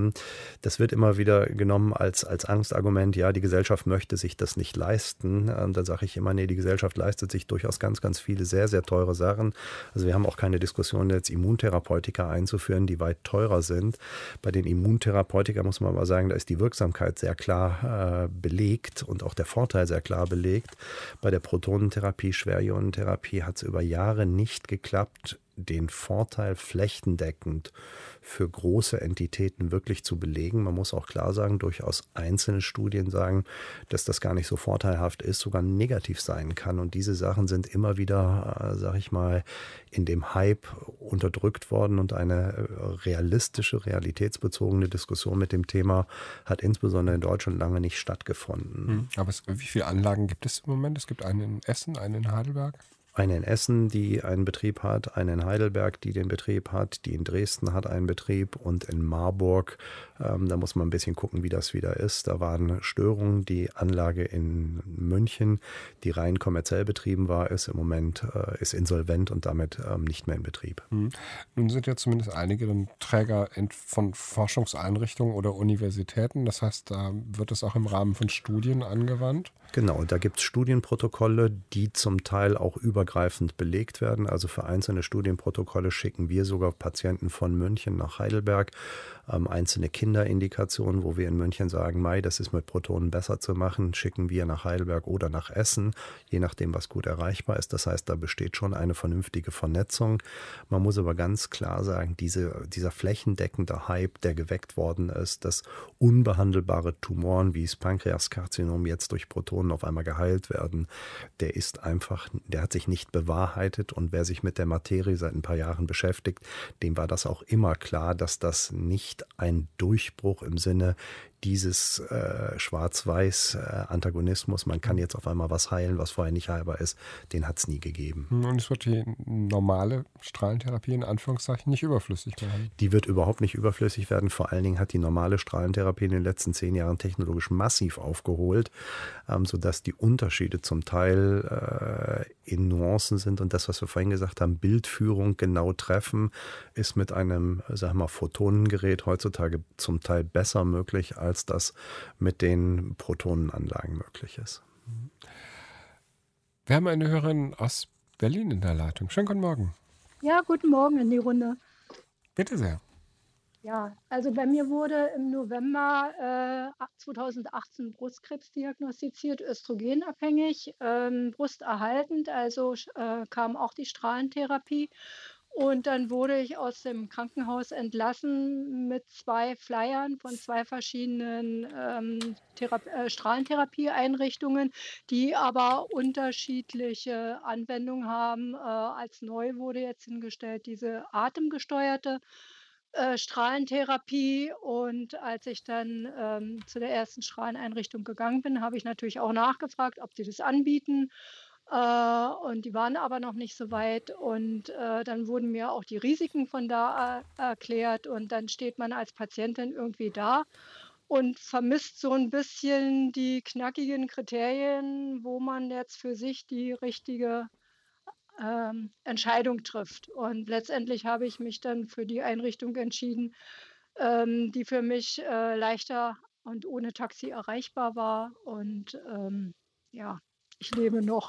[SPEAKER 3] Das wird immer wieder genommen als, als Angstargument. Ja, die Gesellschaft möchte sich das nicht leisten. Da sage ich immer, nee, die Gesellschaft leistet sich durchaus ganz, ganz viele sehr, sehr teure Sachen. Also wir haben auch keine Diskussion, jetzt Immuntherapeutika einzuführen, die weit teurer sind. Bei den Immuntherapeutika muss man aber sagen, da ist die Wirksamkeit sehr klar äh, belegt und auch der Vorteil sehr klar belegt. Bei der Protonentherapie, Schwerionentherapie hat es über Jahre nicht geklappt, den Vorteil flächendeckend für große Entitäten wirklich zu belegen. Man muss auch klar sagen, durchaus einzelne Studien sagen, dass das gar nicht so vorteilhaft ist, sogar negativ sein kann. Und diese Sachen sind immer wieder, äh, sag ich mal, in dem Hype unterdrückt worden. Und eine realistische, realitätsbezogene Diskussion mit dem Thema hat insbesondere in Deutschland lange nicht stattgefunden.
[SPEAKER 2] Mhm. Aber es, wie viele Anlagen gibt es im Moment? Es gibt einen in Essen, einen in Heidelberg.
[SPEAKER 3] Eine in Essen, die einen Betrieb hat, eine in Heidelberg, die den Betrieb hat, die in Dresden hat einen Betrieb und in Marburg, ähm, da muss man ein bisschen gucken, wie das wieder ist. Da waren Störungen. Die Anlage in München, die rein kommerziell betrieben war, ist im Moment äh, ist insolvent und damit ähm, nicht mehr in Betrieb.
[SPEAKER 2] Mhm. Nun sind ja zumindest einige dann Träger in, von Forschungseinrichtungen oder Universitäten. Das heißt, da wird es auch im Rahmen von Studien angewandt.
[SPEAKER 3] Genau, da gibt es Studienprotokolle, die zum Teil auch übergreifend belegt werden. Also für einzelne Studienprotokolle schicken wir sogar Patienten von München nach Heidelberg. Ähm, einzelne Kinderindikationen, wo wir in München sagen, Mai, das ist mit Protonen besser zu machen, schicken wir nach Heidelberg oder nach Essen, je nachdem, was gut erreichbar ist. Das heißt, da besteht schon eine vernünftige Vernetzung. Man muss aber ganz klar sagen, diese, dieser flächendeckende Hype, der geweckt worden ist, dass unbehandelbare Tumoren wie das Pankreaskarzinom jetzt durch Protonen auf einmal geheilt werden, der ist einfach, der hat sich nicht bewahrheitet. Und wer sich mit der Materie seit ein paar Jahren beschäftigt, dem war das auch immer klar, dass das nicht ein Durchbruch im Sinne dieses äh, Schwarz-Weiß-Antagonismus, man kann jetzt auf einmal was heilen, was vorher nicht heilbar ist, den hat es nie gegeben.
[SPEAKER 2] Und es wird die normale Strahlentherapie in Anführungszeichen nicht überflüssig werden?
[SPEAKER 3] Die wird überhaupt nicht überflüssig werden. Vor allen Dingen hat die normale Strahlentherapie in den letzten zehn Jahren technologisch massiv aufgeholt, ähm, sodass die Unterschiede zum Teil äh, in Nuancen sind. Und das, was wir vorhin gesagt haben, Bildführung genau treffen, ist mit einem, sagen wir mal, Photonengerät heutzutage zum Teil besser möglich, als als das mit den Protonenanlagen möglich ist.
[SPEAKER 2] Wir haben eine Hörerin aus Berlin in der Leitung. Schönen guten Morgen.
[SPEAKER 10] Ja, guten Morgen in die Runde.
[SPEAKER 2] Bitte sehr.
[SPEAKER 10] Ja, also bei mir wurde im November äh, zweitausendachtzehn Brustkrebs diagnostiziert, östrogenabhängig, ähm, brusterhaltend, also äh, kam auch die Strahlentherapie. Und dann wurde ich aus dem Krankenhaus entlassen mit zwei Flyern von zwei verschiedenen ähm, Thera- äh, Strahlentherapieeinrichtungen, die aber unterschiedliche Anwendungen haben. Äh, als neu wurde jetzt hingestellt diese atemgesteuerte äh, Strahlentherapie. Und als ich dann ähm, zu der ersten Strahleneinrichtung gegangen bin, habe ich natürlich auch nachgefragt, ob die das anbieten. Äh, und die waren aber noch nicht so weit. Und äh, dann wurden mir auch die Risiken von da äh, erklärt. Und dann steht man als Patientin irgendwie da und vermisst so ein bisschen die knackigen Kriterien, wo man jetzt für sich die richtige ähm, Entscheidung trifft. Und letztendlich habe ich mich dann für die Einrichtung entschieden, ähm, die für mich äh, leichter und ohne Taxi erreichbar war. Und ähm, ja, ich lebe noch.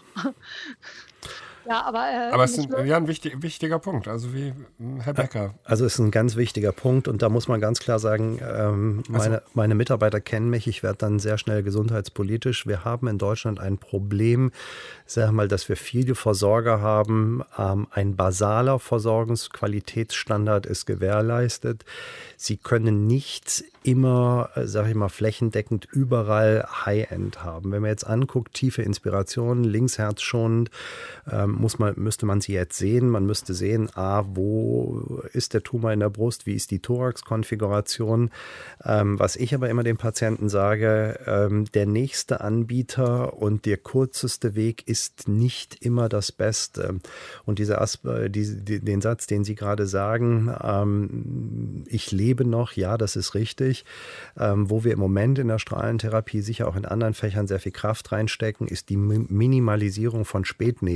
[SPEAKER 10] Ja, aber, äh,
[SPEAKER 2] aber es ist ein, ja, ein wichtig, wichtiger Punkt, also wie Herr Becker.
[SPEAKER 3] Also es ist ein ganz wichtiger Punkt und da muss man ganz klar sagen, ähm, meine, also, meine Mitarbeiter kennen mich, ich werde dann sehr schnell gesundheitspolitisch. Wir haben in Deutschland ein Problem, sag mal, dass wir viele Versorger haben. Ähm, ein basaler Versorgungsqualitätsstandard ist gewährleistet. Sie können nicht immer, sage ich mal, flächendeckend überall High-End haben. Wenn man jetzt anguckt, tiefe Inspiration, linksherzschonend, ähm, muss man, müsste man sie jetzt sehen. Man müsste sehen, ah, wo ist der Tumor in der Brust, wie ist die Thorax-Konfiguration. Ähm, was ich aber immer den Patienten sage, ähm, der nächste Anbieter und der kürzeste Weg ist nicht immer das Beste. Und diese Asp- die, die, den Satz, den Sie gerade sagen, ähm, ich lebe noch, ja, das ist richtig. Ähm, wo wir im Moment in der Strahlentherapie sicher auch in anderen Fächern sehr viel Kraft reinstecken, ist die Minimalisierung von Spätnebenwirkungen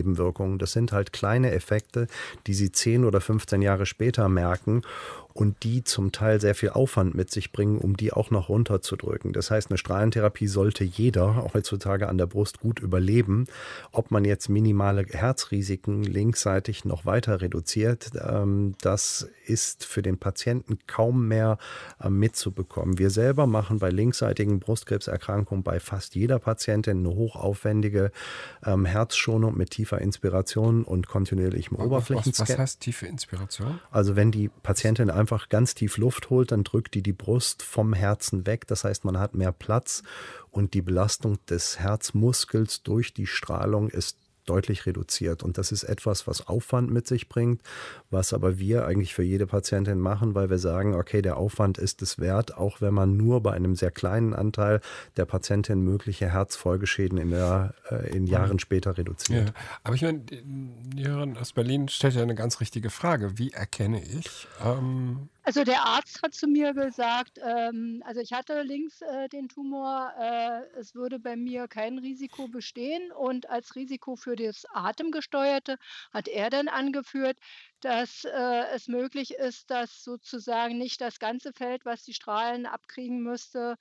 [SPEAKER 3] Nebenwirkungen. Das sind halt kleine Effekte, die Sie zehn oder fünfzehn Jahre später merken und die zum Teil sehr viel Aufwand mit sich bringen, um die auch noch runterzudrücken. Das heißt, eine Strahlentherapie sollte jeder heutzutage an der Brust gut überleben. Ob man jetzt minimale Herzrisiken linksseitig noch weiter reduziert, ähm, das ist für den Patienten kaum mehr äh, mitzubekommen. Wir selber machen bei linksseitigen Brustkrebserkrankungen bei fast jeder Patientin eine hochaufwendige ähm, Herzschonung mit tiefer Inspiration und kontinuierlichem Oberflächenscan.
[SPEAKER 2] Was, was heißt tiefe Inspiration?
[SPEAKER 3] Also wenn die Patientin einfach ganz tief Luft holt, dann drückt die die Brust vom Herzen weg. Das heißt, man hat mehr Platz und die Belastung des Herzmuskels durch die Strahlung ist deutlich reduziert. Und das ist etwas, was Aufwand mit sich bringt, was aber wir eigentlich für jede Patientin machen, weil wir sagen, okay, der Aufwand ist es wert, auch wenn man nur bei einem sehr kleinen Anteil der Patientin mögliche Herzfolgeschäden in, der, äh, in Jahren ja. später reduziert.
[SPEAKER 2] Ja. Aber ich meine, die Hörerin aus Berlin stellt ja eine ganz richtige Frage. Wie erkenne ich? Ähm
[SPEAKER 10] Also der Arzt hat zu mir gesagt, ähm, also ich hatte links äh, den Tumor, äh, es würde bei mir kein Risiko bestehen und als Risiko für das Atemgesteuerte hat er dann angeführt, dass äh, es möglich ist, dass sozusagen nicht das ganze Feld, was die Strahlen abkriegen müsste,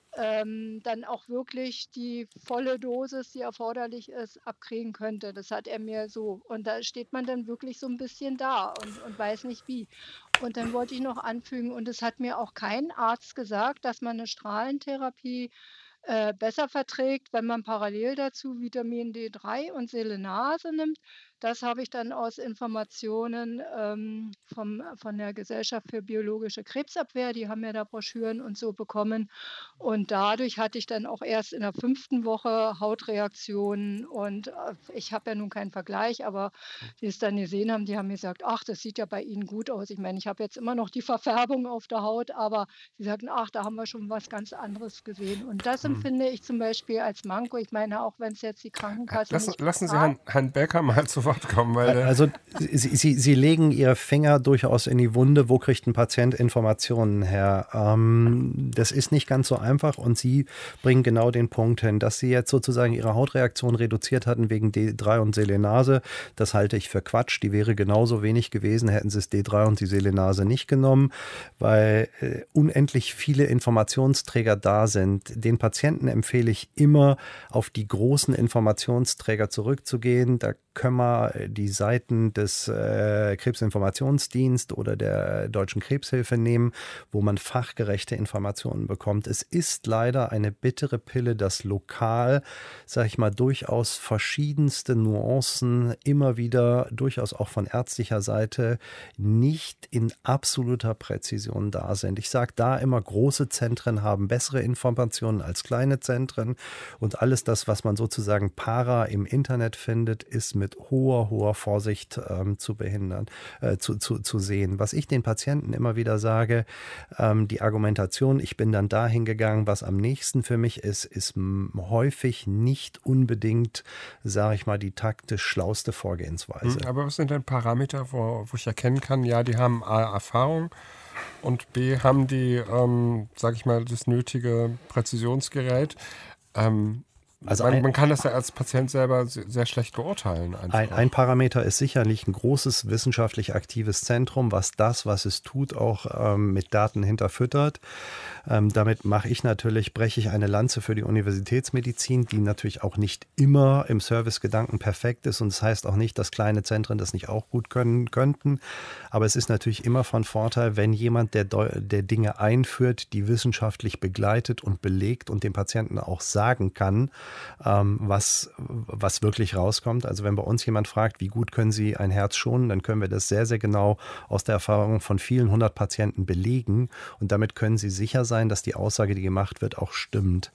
[SPEAKER 10] ähm, dann auch wirklich die volle Dosis, die erforderlich ist, abkriegen könnte. Das hat er mir so. Und da steht man dann wirklich so ein bisschen da und, und weiß nicht wie. Und dann wollte ich noch anfügen, und es hat mir auch kein Arzt gesagt, dass man eine Strahlentherapie äh, besser verträgt, wenn man parallel dazu Vitamin D drei und Selenase nimmt. Das habe ich dann aus Informationen ähm, vom, von der Gesellschaft für biologische Krebsabwehr, die haben ja da Broschüren und so bekommen. Und dadurch hatte ich dann auch erst in der fünften Woche Hautreaktionen. Und äh, ich habe ja nun keinen Vergleich, aber die es dann gesehen haben, die haben gesagt, ach, das sieht ja bei Ihnen gut aus. Ich meine, ich habe jetzt immer noch die Verfärbung auf der Haut, aber sie sagten, ach, da haben wir schon was ganz anderes gesehen. Und das hm. empfinde ich zum Beispiel als Manko. Ich meine, auch wenn es jetzt die Krankenkasse
[SPEAKER 2] Lassen,
[SPEAKER 10] nicht
[SPEAKER 2] lassen Sie Herrn, Herrn Becker mal zu Wort kommen. Weil
[SPEAKER 3] also Sie, Sie, Sie legen Ihre Finger durchaus in die Wunde. Wo kriegt ein Patient Informationen her? Ähm, das ist nicht ganz so einfach und Sie bringen genau den Punkt hin, dass Sie jetzt sozusagen Ihre Hautreaktion reduziert hatten wegen D drei und Selenase. Das halte ich für Quatsch. Die wäre genauso wenig gewesen, hätten Sie das D drei und die Selenase nicht genommen, weil äh, unendlich viele Informationsträger da sind. Den Patienten empfehle ich immer, auf die großen Informationsträger zurückzugehen. Da können wir die Seiten des äh, Krebsinformationsdienst oder der Deutschen Krebshilfe nehmen, wo man fachgerechte Informationen bekommt. Es ist leider eine bittere Pille, dass lokal, sag ich mal, durchaus verschiedenste Nuancen immer wieder, durchaus auch von ärztlicher Seite, nicht in absoluter Präzision da sind. Ich sage da immer, große Zentren haben bessere Informationen als kleine Zentren und alles das, was man sozusagen para im Internet findet, ist mit hoher, hoher Vorsicht ähm, zu behindern, äh, zu, zu, zu sehen. Was ich den Patienten immer wieder sage, ähm, die Argumentation, ich bin dann dahin gegangen, was am nächsten für mich ist, ist m- häufig nicht unbedingt, sage ich mal, die taktisch schlauste Vorgehensweise.
[SPEAKER 2] Aber was sind denn Parameter, wo, wo ich erkennen kann, ja, die haben A, Erfahrung und B, haben die, ähm, sage ich mal, das nötige Präzisionsgerät. Ähm, Also man, ein, man kann das ja als Patient selber sehr schlecht beurteilen.
[SPEAKER 3] Ein, ein Parameter ist sicherlich ein großes wissenschaftlich aktives Zentrum, was das, was es tut, auch ähm, mit Daten hinterfüttert. Ähm, damit mache ich natürlich, breche ich eine Lanze für die Universitätsmedizin, die natürlich auch nicht immer im Servicegedanken perfekt ist. Und das heißt auch nicht, dass kleine Zentren das nicht auch gut können könnten. Aber es ist natürlich immer von Vorteil, wenn jemand, der, der Dinge einführt, die wissenschaftlich begleitet und belegt und dem Patienten auch sagen kann, ähm, was, was wirklich rauskommt. Also wenn bei uns jemand fragt, wie gut können Sie ein Herz schonen, dann können wir das sehr, sehr genau aus der Erfahrung von vielen hundert Patienten belegen. Und damit können Sie sicher sein, dass die Aussage, die gemacht wird, auch stimmt.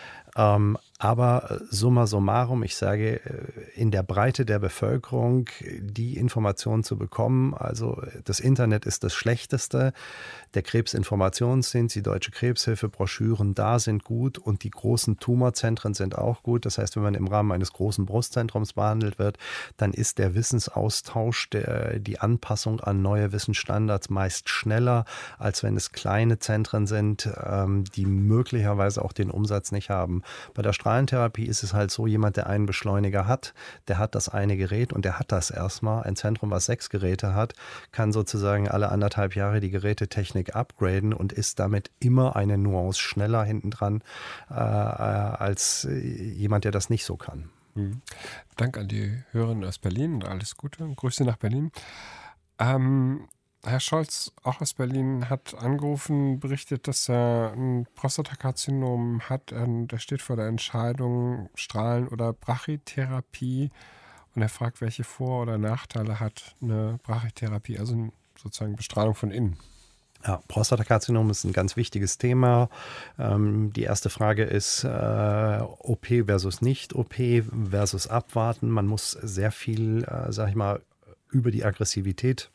[SPEAKER 3] Ähm, aber summa summarum, ich sage, in der Breite der Bevölkerung die Informationen zu bekommen, also das Internet ist das Schlechteste, der Krebsinformationsdienst, die Deutsche Krebshilfe, Broschüren da sind gut und die großen Tumorzentren sind auch gut. Das heißt, wenn man im Rahmen eines großen Brustzentrums behandelt wird, dann ist der Wissensaustausch, der, die Anpassung an neue Wissensstandards meist schneller, als wenn es kleine Zentren sind, ähm, die möglicherweise auch den Umsatz nicht haben. Bei der Strahlentherapie Strahlentherapie ist es halt so, jemand, der einen Beschleuniger hat, der hat das eine Gerät und der hat das erstmal. Ein Zentrum, was sechs Geräte hat, kann sozusagen alle anderthalb Jahre die Gerätetechnik upgraden und ist damit immer eine Nuance schneller hinten dran äh, als jemand, der das nicht so kann.
[SPEAKER 2] Mhm. Dank an die Hörerin aus Berlin und alles Gute. Grüße nach Berlin. Ähm, Herr Scholz, auch aus Berlin, hat angerufen, berichtet, dass er ein Prostatakarzinom hat. Und er steht vor der Entscheidung, Strahlen- oder Brachytherapie. Und er fragt, welche Vor- oder Nachteile hat eine Brachytherapie, also sozusagen Bestrahlung von innen.
[SPEAKER 3] Ja, Prostatakarzinom ist ein ganz wichtiges Thema. Ähm, die erste Frage ist äh, O P versus Nicht-O P versus Abwarten. Man muss sehr viel, äh, sag ich mal, über die Aggressivität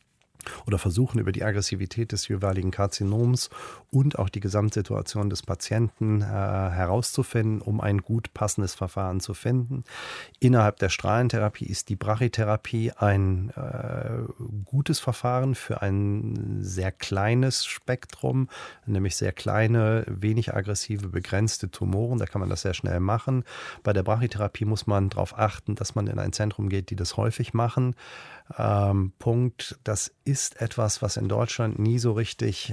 [SPEAKER 3] oder versuchen, über die Aggressivität des jeweiligen Karzinoms und auch die Gesamtsituation des Patienten äh, herauszufinden, um ein gut passendes Verfahren zu finden. Innerhalb der Strahlentherapie ist die Brachytherapie ein äh, gutes Verfahren für ein sehr kleines Spektrum, nämlich sehr kleine, wenig aggressive, begrenzte Tumoren. Da kann man das sehr schnell machen. Bei der Brachytherapie muss man darauf achten, dass man in ein Zentrum geht, die das häufig machen. Ähm, Punkt, das ist etwas, was in Deutschland nie so richtig,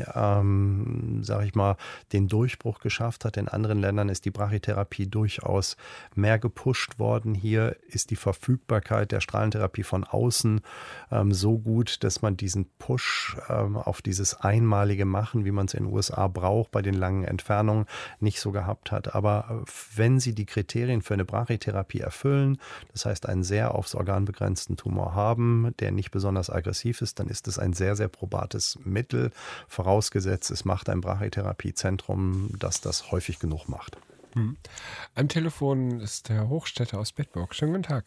[SPEAKER 3] ähm, sage ich mal, den Durchbruch geschafft hat. In anderen Ländern ist die Brachytherapie durchaus mehr gepusht worden. Hier ist die Verfügbarkeit der Strahlentherapie von außen ähm, so gut, dass man diesen Push ähm, auf dieses einmalige Machen, wie man es in den U S A braucht, bei den langen Entfernungen nicht so gehabt hat. Aber wenn Sie die Kriterien für eine Brachytherapie erfüllen, das heißt einen sehr aufs Organ begrenzten Tumor haben, der nicht besonders aggressiv ist, dann ist es ein sehr, sehr probates Mittel, vorausgesetzt, es macht ein Brachytherapiezentrum, das das häufig genug macht.
[SPEAKER 2] Hm. Am Telefon ist der Hochstädter aus Bedburg. Schönen guten Tag.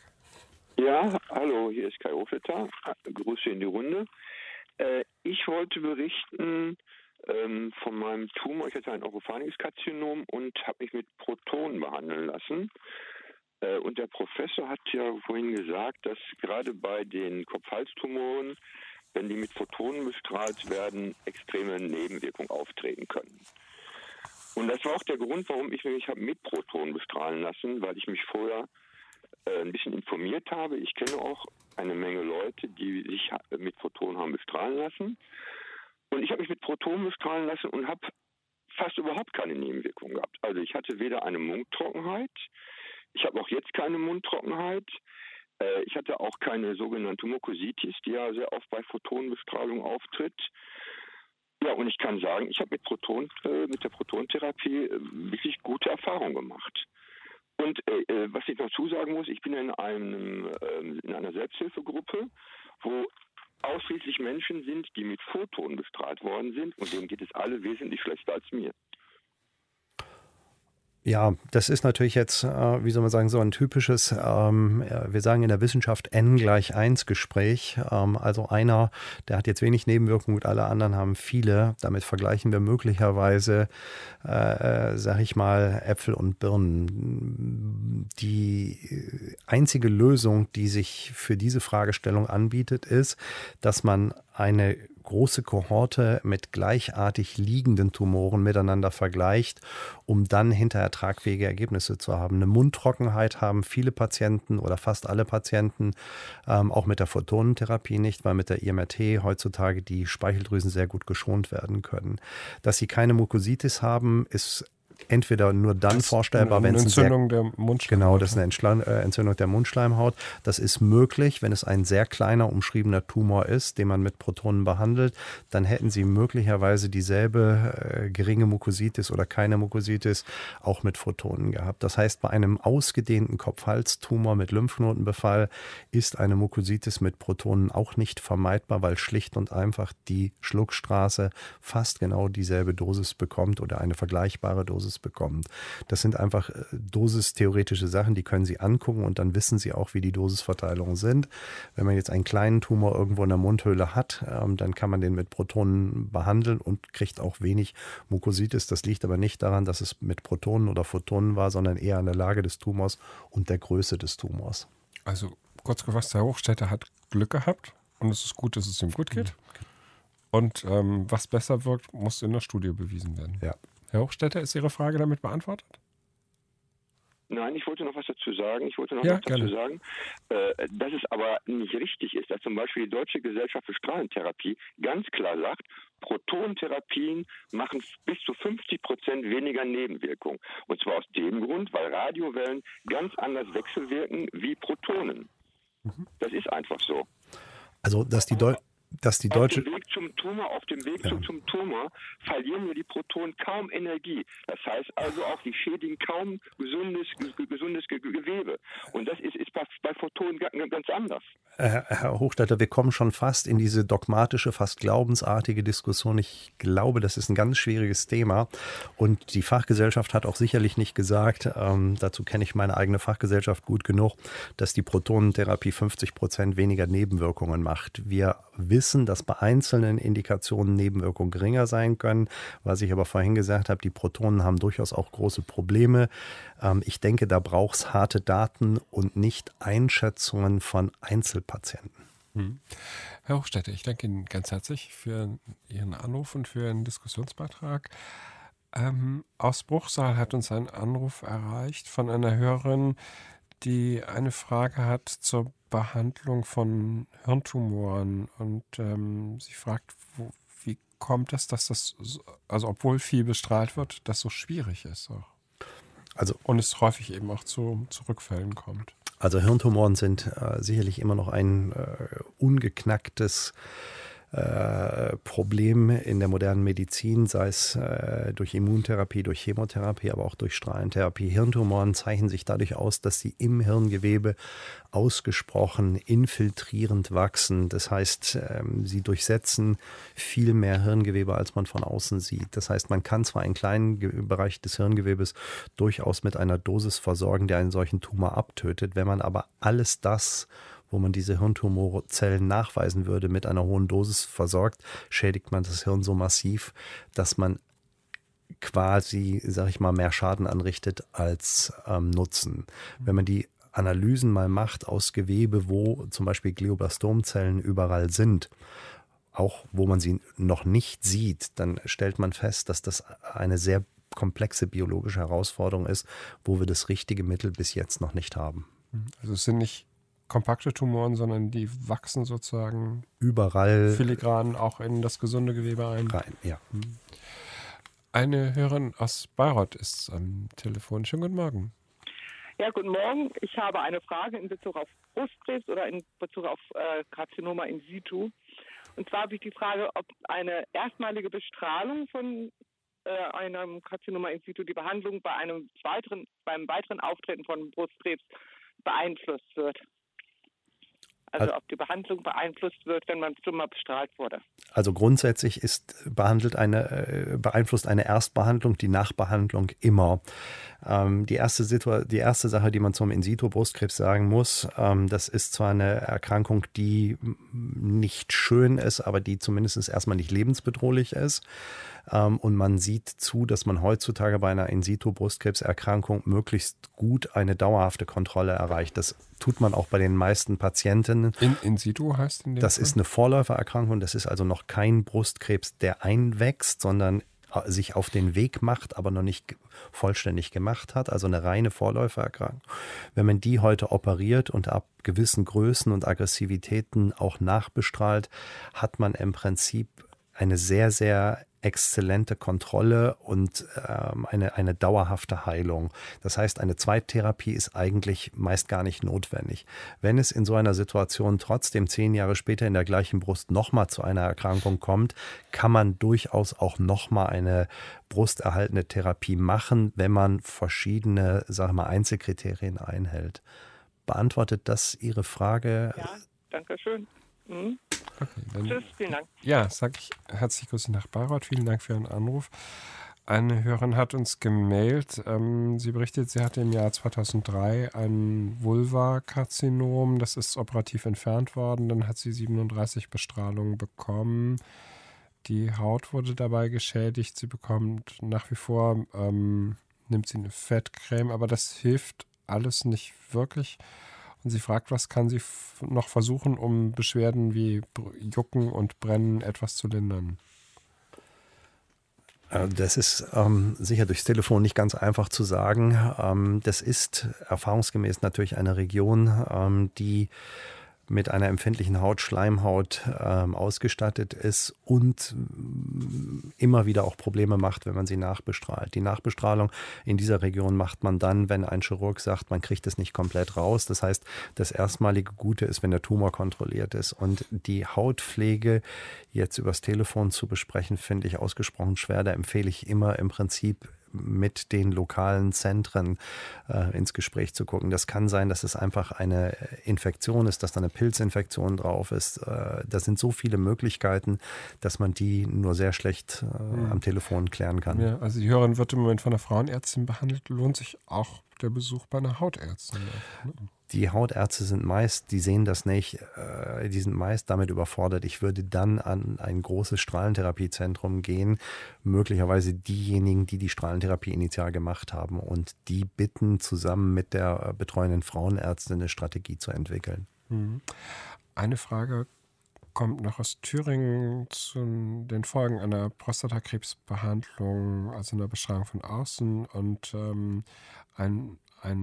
[SPEAKER 11] Ja, hallo, hier ist Kai Hochstädter. Grüße in die Runde. Äh, ich wollte berichten ähm, von meinem Tumor. Ich hatte ein Oropharynx-Karzinom und habe mich mit Protonen behandeln lassen. Und der Professor hat ja vorhin gesagt, dass gerade bei den Kopf-Hals-Tumoren, wenn die mit Photonen bestrahlt werden, extreme Nebenwirkungen auftreten können. Und das war auch der Grund, warum ich mich habe mit Protonen bestrahlen lassen, weil ich mich vorher äh, ein bisschen informiert habe. Ich kenne auch eine Menge Leute, die sich mit Photonen haben bestrahlen lassen. Und ich habe mich mit Protonen bestrahlen lassen und habe fast überhaupt keine Nebenwirkungen gehabt. Also ich hatte weder eine Mundtrockenheit, ich habe auch jetzt keine Mundtrockenheit. Äh, ich hatte auch keine sogenannte Mukositis, die ja sehr oft bei Photonenbestrahlung auftritt. Ja, und ich kann sagen, ich habe mit, Proton, äh, mit der Protontherapie äh, wirklich gute Erfahrungen gemacht. Und äh, was ich noch zusagen muss, ich bin in, einem, äh, in einer Selbsthilfegruppe, wo ausschließlich Menschen sind, die mit Photonen bestrahlt worden sind. Und denen geht es alle wesentlich schlechter als mir.
[SPEAKER 3] Ja, das ist natürlich jetzt, äh, wie soll man sagen, so ein typisches, ähm, wir sagen in der Wissenschaft N gleich eins Gespräch. Ähm, also einer, der hat jetzt wenig Nebenwirkungen und alle anderen haben viele. Damit vergleichen wir möglicherweise, äh, äh, sag ich mal, Äpfel und Birnen. Die einzige Lösung, die sich für diese Fragestellung anbietet, ist, dass man eine große Kohorte mit gleichartig liegenden Tumoren miteinander vergleicht, um dann hinterher tragfähige Ergebnisse zu haben. Eine Mundtrockenheit haben viele Patienten oder fast alle Patienten, ähm, auch mit der Photonentherapie nicht, weil mit der I M R T heutzutage die Speicheldrüsen sehr gut geschont werden können. Dass sie keine Mukositis haben, ist entweder nur dann das vorstellbar, wenn es eine
[SPEAKER 2] Entzündung der Mundschleimhaut.
[SPEAKER 3] Genau, das ist eine Entschle- äh, Entzündung der Mundschleimhaut. Das ist möglich, wenn es ein sehr kleiner umschriebener Tumor ist, den man mit Protonen behandelt. Dann hätten Sie möglicherweise dieselbe äh, geringe Mukositis oder keine Mukositis auch mit Photonen gehabt. Das heißt, bei einem ausgedehnten Kopf-Hals-Tumor mit Lymphknotenbefall ist eine Mukositis mit Protonen auch nicht vermeidbar, weil schlicht und einfach die Schluckstraße fast genau dieselbe Dosis bekommt oder eine vergleichbare Dosis bekommt. Das sind einfach dosistheoretische Sachen, die können Sie angucken und dann wissen Sie auch, wie die Dosisverteilungen sind. Wenn man jetzt einen kleinen Tumor irgendwo in der Mundhöhle hat, ähm, dann kann man den mit Protonen behandeln und kriegt auch wenig Mukositis. Das liegt aber nicht daran, dass es mit Protonen oder Photonen war, sondern eher an der Lage des Tumors und der Größe des Tumors.
[SPEAKER 2] Also kurz gefasst, Herr Hochstädter hat Glück gehabt und es ist gut, dass es ihm gut geht. Und ähm, was besser wirkt, muss in der Studie bewiesen werden.
[SPEAKER 3] Ja.
[SPEAKER 2] Herr Hochstädter, ist Ihre Frage damit beantwortet?
[SPEAKER 11] Nein, ich wollte noch was dazu sagen. Ich wollte noch
[SPEAKER 2] Ja,
[SPEAKER 11] was dazu
[SPEAKER 2] gerne.
[SPEAKER 11] sagen, äh, dass es aber nicht richtig ist, dass zum Beispiel die Deutsche Gesellschaft für Strahlentherapie ganz klar sagt, Protonentherapien machen bis zu fünfzig Prozent weniger Nebenwirkungen. Und zwar aus dem Grund, weil Radiowellen ganz anders wechselwirken wie Protonen.
[SPEAKER 2] Mhm.
[SPEAKER 11] Das ist einfach so.
[SPEAKER 3] Also, dass die, Deu dass die
[SPEAKER 11] Auf
[SPEAKER 3] deutsche...
[SPEAKER 11] dem Weg zum Tumor, auf dem Weg
[SPEAKER 3] Ja.
[SPEAKER 11] zum, zum Tumor verlieren wir die Protonen kaum Energie. Das heißt also auch, die schädigen kaum gesundes, ge- gesundes Ge- Gewebe. Und das ist, ist bei, bei Photonen ga- ganz anders.
[SPEAKER 3] Herr Herr Hochstetter, wir kommen schon fast in diese dogmatische, fast glaubensartige Diskussion. Ich glaube, das ist ein ganz schwieriges Thema. Und die Fachgesellschaft hat auch sicherlich nicht gesagt, ähm, dazu kenne ich meine eigene Fachgesellschaft gut genug, dass die Protonentherapie fünfzig Prozent weniger Nebenwirkungen macht. Wir wissen, dass bei einzelnen Indikationen Nebenwirkungen geringer sein können. Was ich aber vorhin gesagt habe, die Protonen haben durchaus auch große Probleme. Ähm, ich denke, da braucht es harte Daten und nicht Einschätzungen von Einzelpatienten.
[SPEAKER 2] Hm. Herr Hochstetter, ich danke Ihnen ganz herzlich für Ihren Anruf und für Ihren Diskussionsbeitrag. Ähm, aus Bruchsal hat uns ein Anruf erreicht von einer Hörerin, die eine Frage hat zur Behandlung von Hirntumoren. Und ähm, sie fragt, wo, wie kommt es, dass das, so, also obwohl viel bestrahlt wird, das so schwierig ist auch.
[SPEAKER 3] Also,
[SPEAKER 2] und es häufig eben auch zu, zu Rückfällen kommt.
[SPEAKER 3] Also Hirntumoren sind äh, sicherlich immer noch ein äh, ungeknacktes äh, Problem in der modernen Medizin, sei es äh, durch Immuntherapie, durch Chemotherapie, aber auch durch Strahlentherapie. Hirntumoren zeichnen sich dadurch aus, dass sie im Hirngewebe ausgesprochen infiltrierend wachsen. Das heißt, ähm, sie durchsetzen viel mehr Hirngewebe, als man von außen sieht. Das heißt, man kann zwar einen kleinen Ge- Bereich des Hirngewebes durchaus mit einer Dosis versorgen, der einen solchen Tumor abtötet. Wenn man aber alles das, wo man diese Hirntumorzellen nachweisen würde, mit einer hohen Dosis versorgt, schädigt man das Hirn so massiv, dass man quasi, sag ich mal, mehr Schaden anrichtet als ähm, Nutzen. Wenn man die Analysen mal macht aus Gewebe, wo zum Beispiel Glioblastomzellen überall sind, auch wo man sie noch nicht sieht, dann stellt man fest, dass das eine sehr komplexe biologische Herausforderung ist, wo wir das richtige Mittel bis jetzt noch nicht haben.
[SPEAKER 2] Also es sind nicht kompakte Tumoren, sondern die wachsen sozusagen
[SPEAKER 3] überall
[SPEAKER 2] filigran auch in das gesunde Gewebe ein.
[SPEAKER 3] Rein, ja.
[SPEAKER 2] Eine Hörerin aus Bayreuth ist am Telefon. Schönen guten Morgen.
[SPEAKER 12] Ja, guten Morgen. Ich habe eine Frage in Bezug auf Brustkrebs oder in Bezug auf äh, Karzinoma in situ. Und zwar habe ich die Frage, ob eine erstmalige Bestrahlung von äh, einem Karzinoma in situ die Behandlung bei einem weiteren, beim weiteren Auftreten von Brustkrebs beeinflusst wird. Also ob die Behandlung beeinflusst wird, wenn man schon mal bestrahlt wurde.
[SPEAKER 3] Also grundsätzlich ist behandelt eine, äh, beeinflusst eine Erstbehandlung die Nachbehandlung immer. Ähm, die, erste Situa- die erste Sache, die man zum In-situ-Brustkrebs sagen muss, ähm, das ist zwar eine Erkrankung, die nicht schön ist, aber die zumindest erstmal nicht lebensbedrohlich ist. Ähm, und man sieht zu, dass man heutzutage bei einer In-situ-Brustkrebserkrankung möglichst gut eine dauerhafte Kontrolle erreicht. Das tut man auch bei den meisten Patienten.
[SPEAKER 2] In, in situ heißt in dem
[SPEAKER 3] Das
[SPEAKER 2] Fall?
[SPEAKER 3] ist eine Vorläufererkrankung. Das ist also noch kein Brustkrebs, der einwächst, sondern sich auf den Weg macht, aber noch nicht vollständig gemacht hat. Also eine reine Vorläufererkrankung. Wenn man die heute operiert und ab gewissen Größen und Aggressivitäten auch nachbestrahlt, hat man im Prinzip eine sehr, sehr exzellente Kontrolle und ähm, eine, eine dauerhafte Heilung. Das heißt, eine Zweittherapie ist eigentlich meist gar nicht notwendig. Wenn es in so einer Situation trotzdem zehn Jahre später in der gleichen Brust nochmal zu einer Erkrankung kommt, kann man durchaus auch nochmal eine brusterhaltende Therapie machen, wenn man verschiedene, sag mal, Einzelkriterien einhält. Beantwortet das Ihre Frage?
[SPEAKER 12] Ja, danke schön. Mhm.
[SPEAKER 2] Okay, dann,
[SPEAKER 12] Tschüss, vielen Dank.
[SPEAKER 2] Ja, sage ich herzlich Grüße nach Bayreuth. Vielen Dank für Ihren Anruf. Eine Hörerin hat uns gemailt. Ähm, sie berichtet, sie hatte im Jahr zweitausenddrei ein Vulvakarzinom. Das ist operativ entfernt worden. Dann hat sie siebenunddreißig Bestrahlungen bekommen. Die Haut wurde dabei geschädigt. Sie bekommt nach wie vor, ähm, nimmt sie eine Fettcreme, aber das hilft alles nicht wirklich. Und sie fragt, was kann sie f- noch versuchen, um Beschwerden wie Br- Jucken und Brennen etwas zu lindern?
[SPEAKER 3] Das ist ähm, sicher durchs Telefon nicht ganz einfach zu sagen. Ähm, das ist erfahrungsgemäß natürlich eine Region, ähm, die mit einer empfindlichen Haut, Schleimhaut ähm, ausgestattet ist und immer wieder auch Probleme macht, wenn man sie nachbestrahlt. Die Nachbestrahlung in dieser Region macht man dann, wenn ein Chirurg sagt, man kriegt es nicht komplett raus. Das heißt, das erstmalige Gute ist, wenn der Tumor kontrolliert ist. Und die Hautpflege jetzt übers Telefon zu besprechen, finde ich ausgesprochen schwer. Da empfehle ich immer im Prinzip mit den lokalen Zentren äh, ins Gespräch zu gucken. Das kann sein, dass es einfach eine Infektion ist, dass da eine Pilzinfektion drauf ist. Äh, da sind so viele Möglichkeiten, dass man die nur sehr schlecht äh, mhm. am Telefon klären kann.
[SPEAKER 2] Ja, also die Hörerin wird im Moment von einer Frauenärztin behandelt. Lohnt sich auch der Besuch bei einer Hautärztin? Ne?
[SPEAKER 3] Die Hautärzte sind meist, die sehen das nicht, äh, die sind meist damit überfordert. Ich würde dann an ein großes Strahlentherapiezentrum gehen, möglicherweise diejenigen, die die Strahlentherapie initial gemacht haben und die bitten, zusammen mit der betreuenden Frauenärztin eine Strategie zu entwickeln.
[SPEAKER 2] Mhm. Eine Frage kommt noch aus Thüringen zu den Folgen einer Prostatakrebsbehandlung, also einer Bestrahlung von außen und ähm, ein,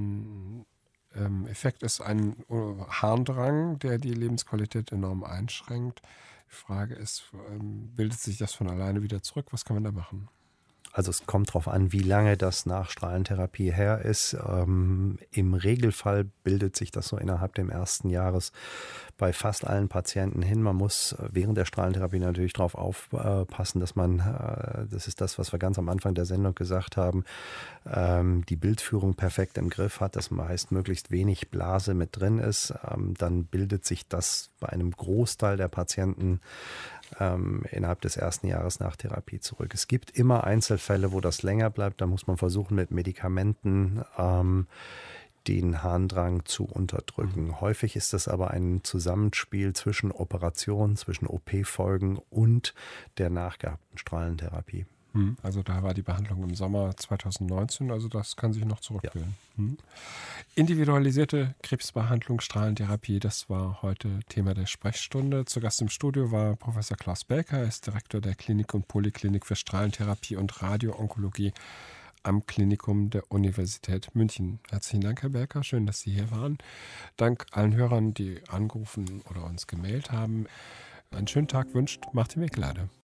[SPEAKER 2] ein Effekt ist ein Harndrang, der die Lebensqualität enorm einschränkt. Die Frage ist, bildet sich das von alleine wieder zurück? Was kann man da machen?
[SPEAKER 3] Also es kommt darauf an, wie lange das nach Strahlentherapie her ist. Ähm, Im Regelfall bildet sich das so innerhalb des ersten Jahres bei fast allen Patienten hin. Man muss während der Strahlentherapie natürlich darauf aufpassen, dass man, äh, das ist das, was wir ganz am Anfang der Sendung gesagt haben, ähm, die Bildführung perfekt im Griff hat, dass meist möglichst wenig Blase mit drin ist. Ähm, dann bildet sich das bei einem Großteil der Patienten ähm, innerhalb des ersten Jahres nach Therapie zurück. Es gibt immer Einzelfälle, wo das länger bleibt. Da muss man versuchen, mit Medikamenten ähm, den Harndrang zu unterdrücken. Mhm. Häufig ist das aber ein Zusammenspiel zwischen Operationen, zwischen O P-Folgen und der nachgehabten Strahlentherapie.
[SPEAKER 2] Also da war die Behandlung im Sommer zweitausendneunzehn, also das kann sich noch zurückbilden. Ja. Hm. Individualisierte Krebsbehandlung, Strahlentherapie, das war heute Thema der Sprechstunde. Zu Gast im Studio war Professor Klaus Belker, er ist Direktor der Klinik und Poliklinik für Strahlentherapie und Radioonkologie am Klinikum der Universität München. Herzlichen Dank, Herr Belker, schön, dass Sie hier waren. Dank allen Hörern, die angerufen oder uns gemailt haben. Einen schönen Tag wünscht Martin Wegelade.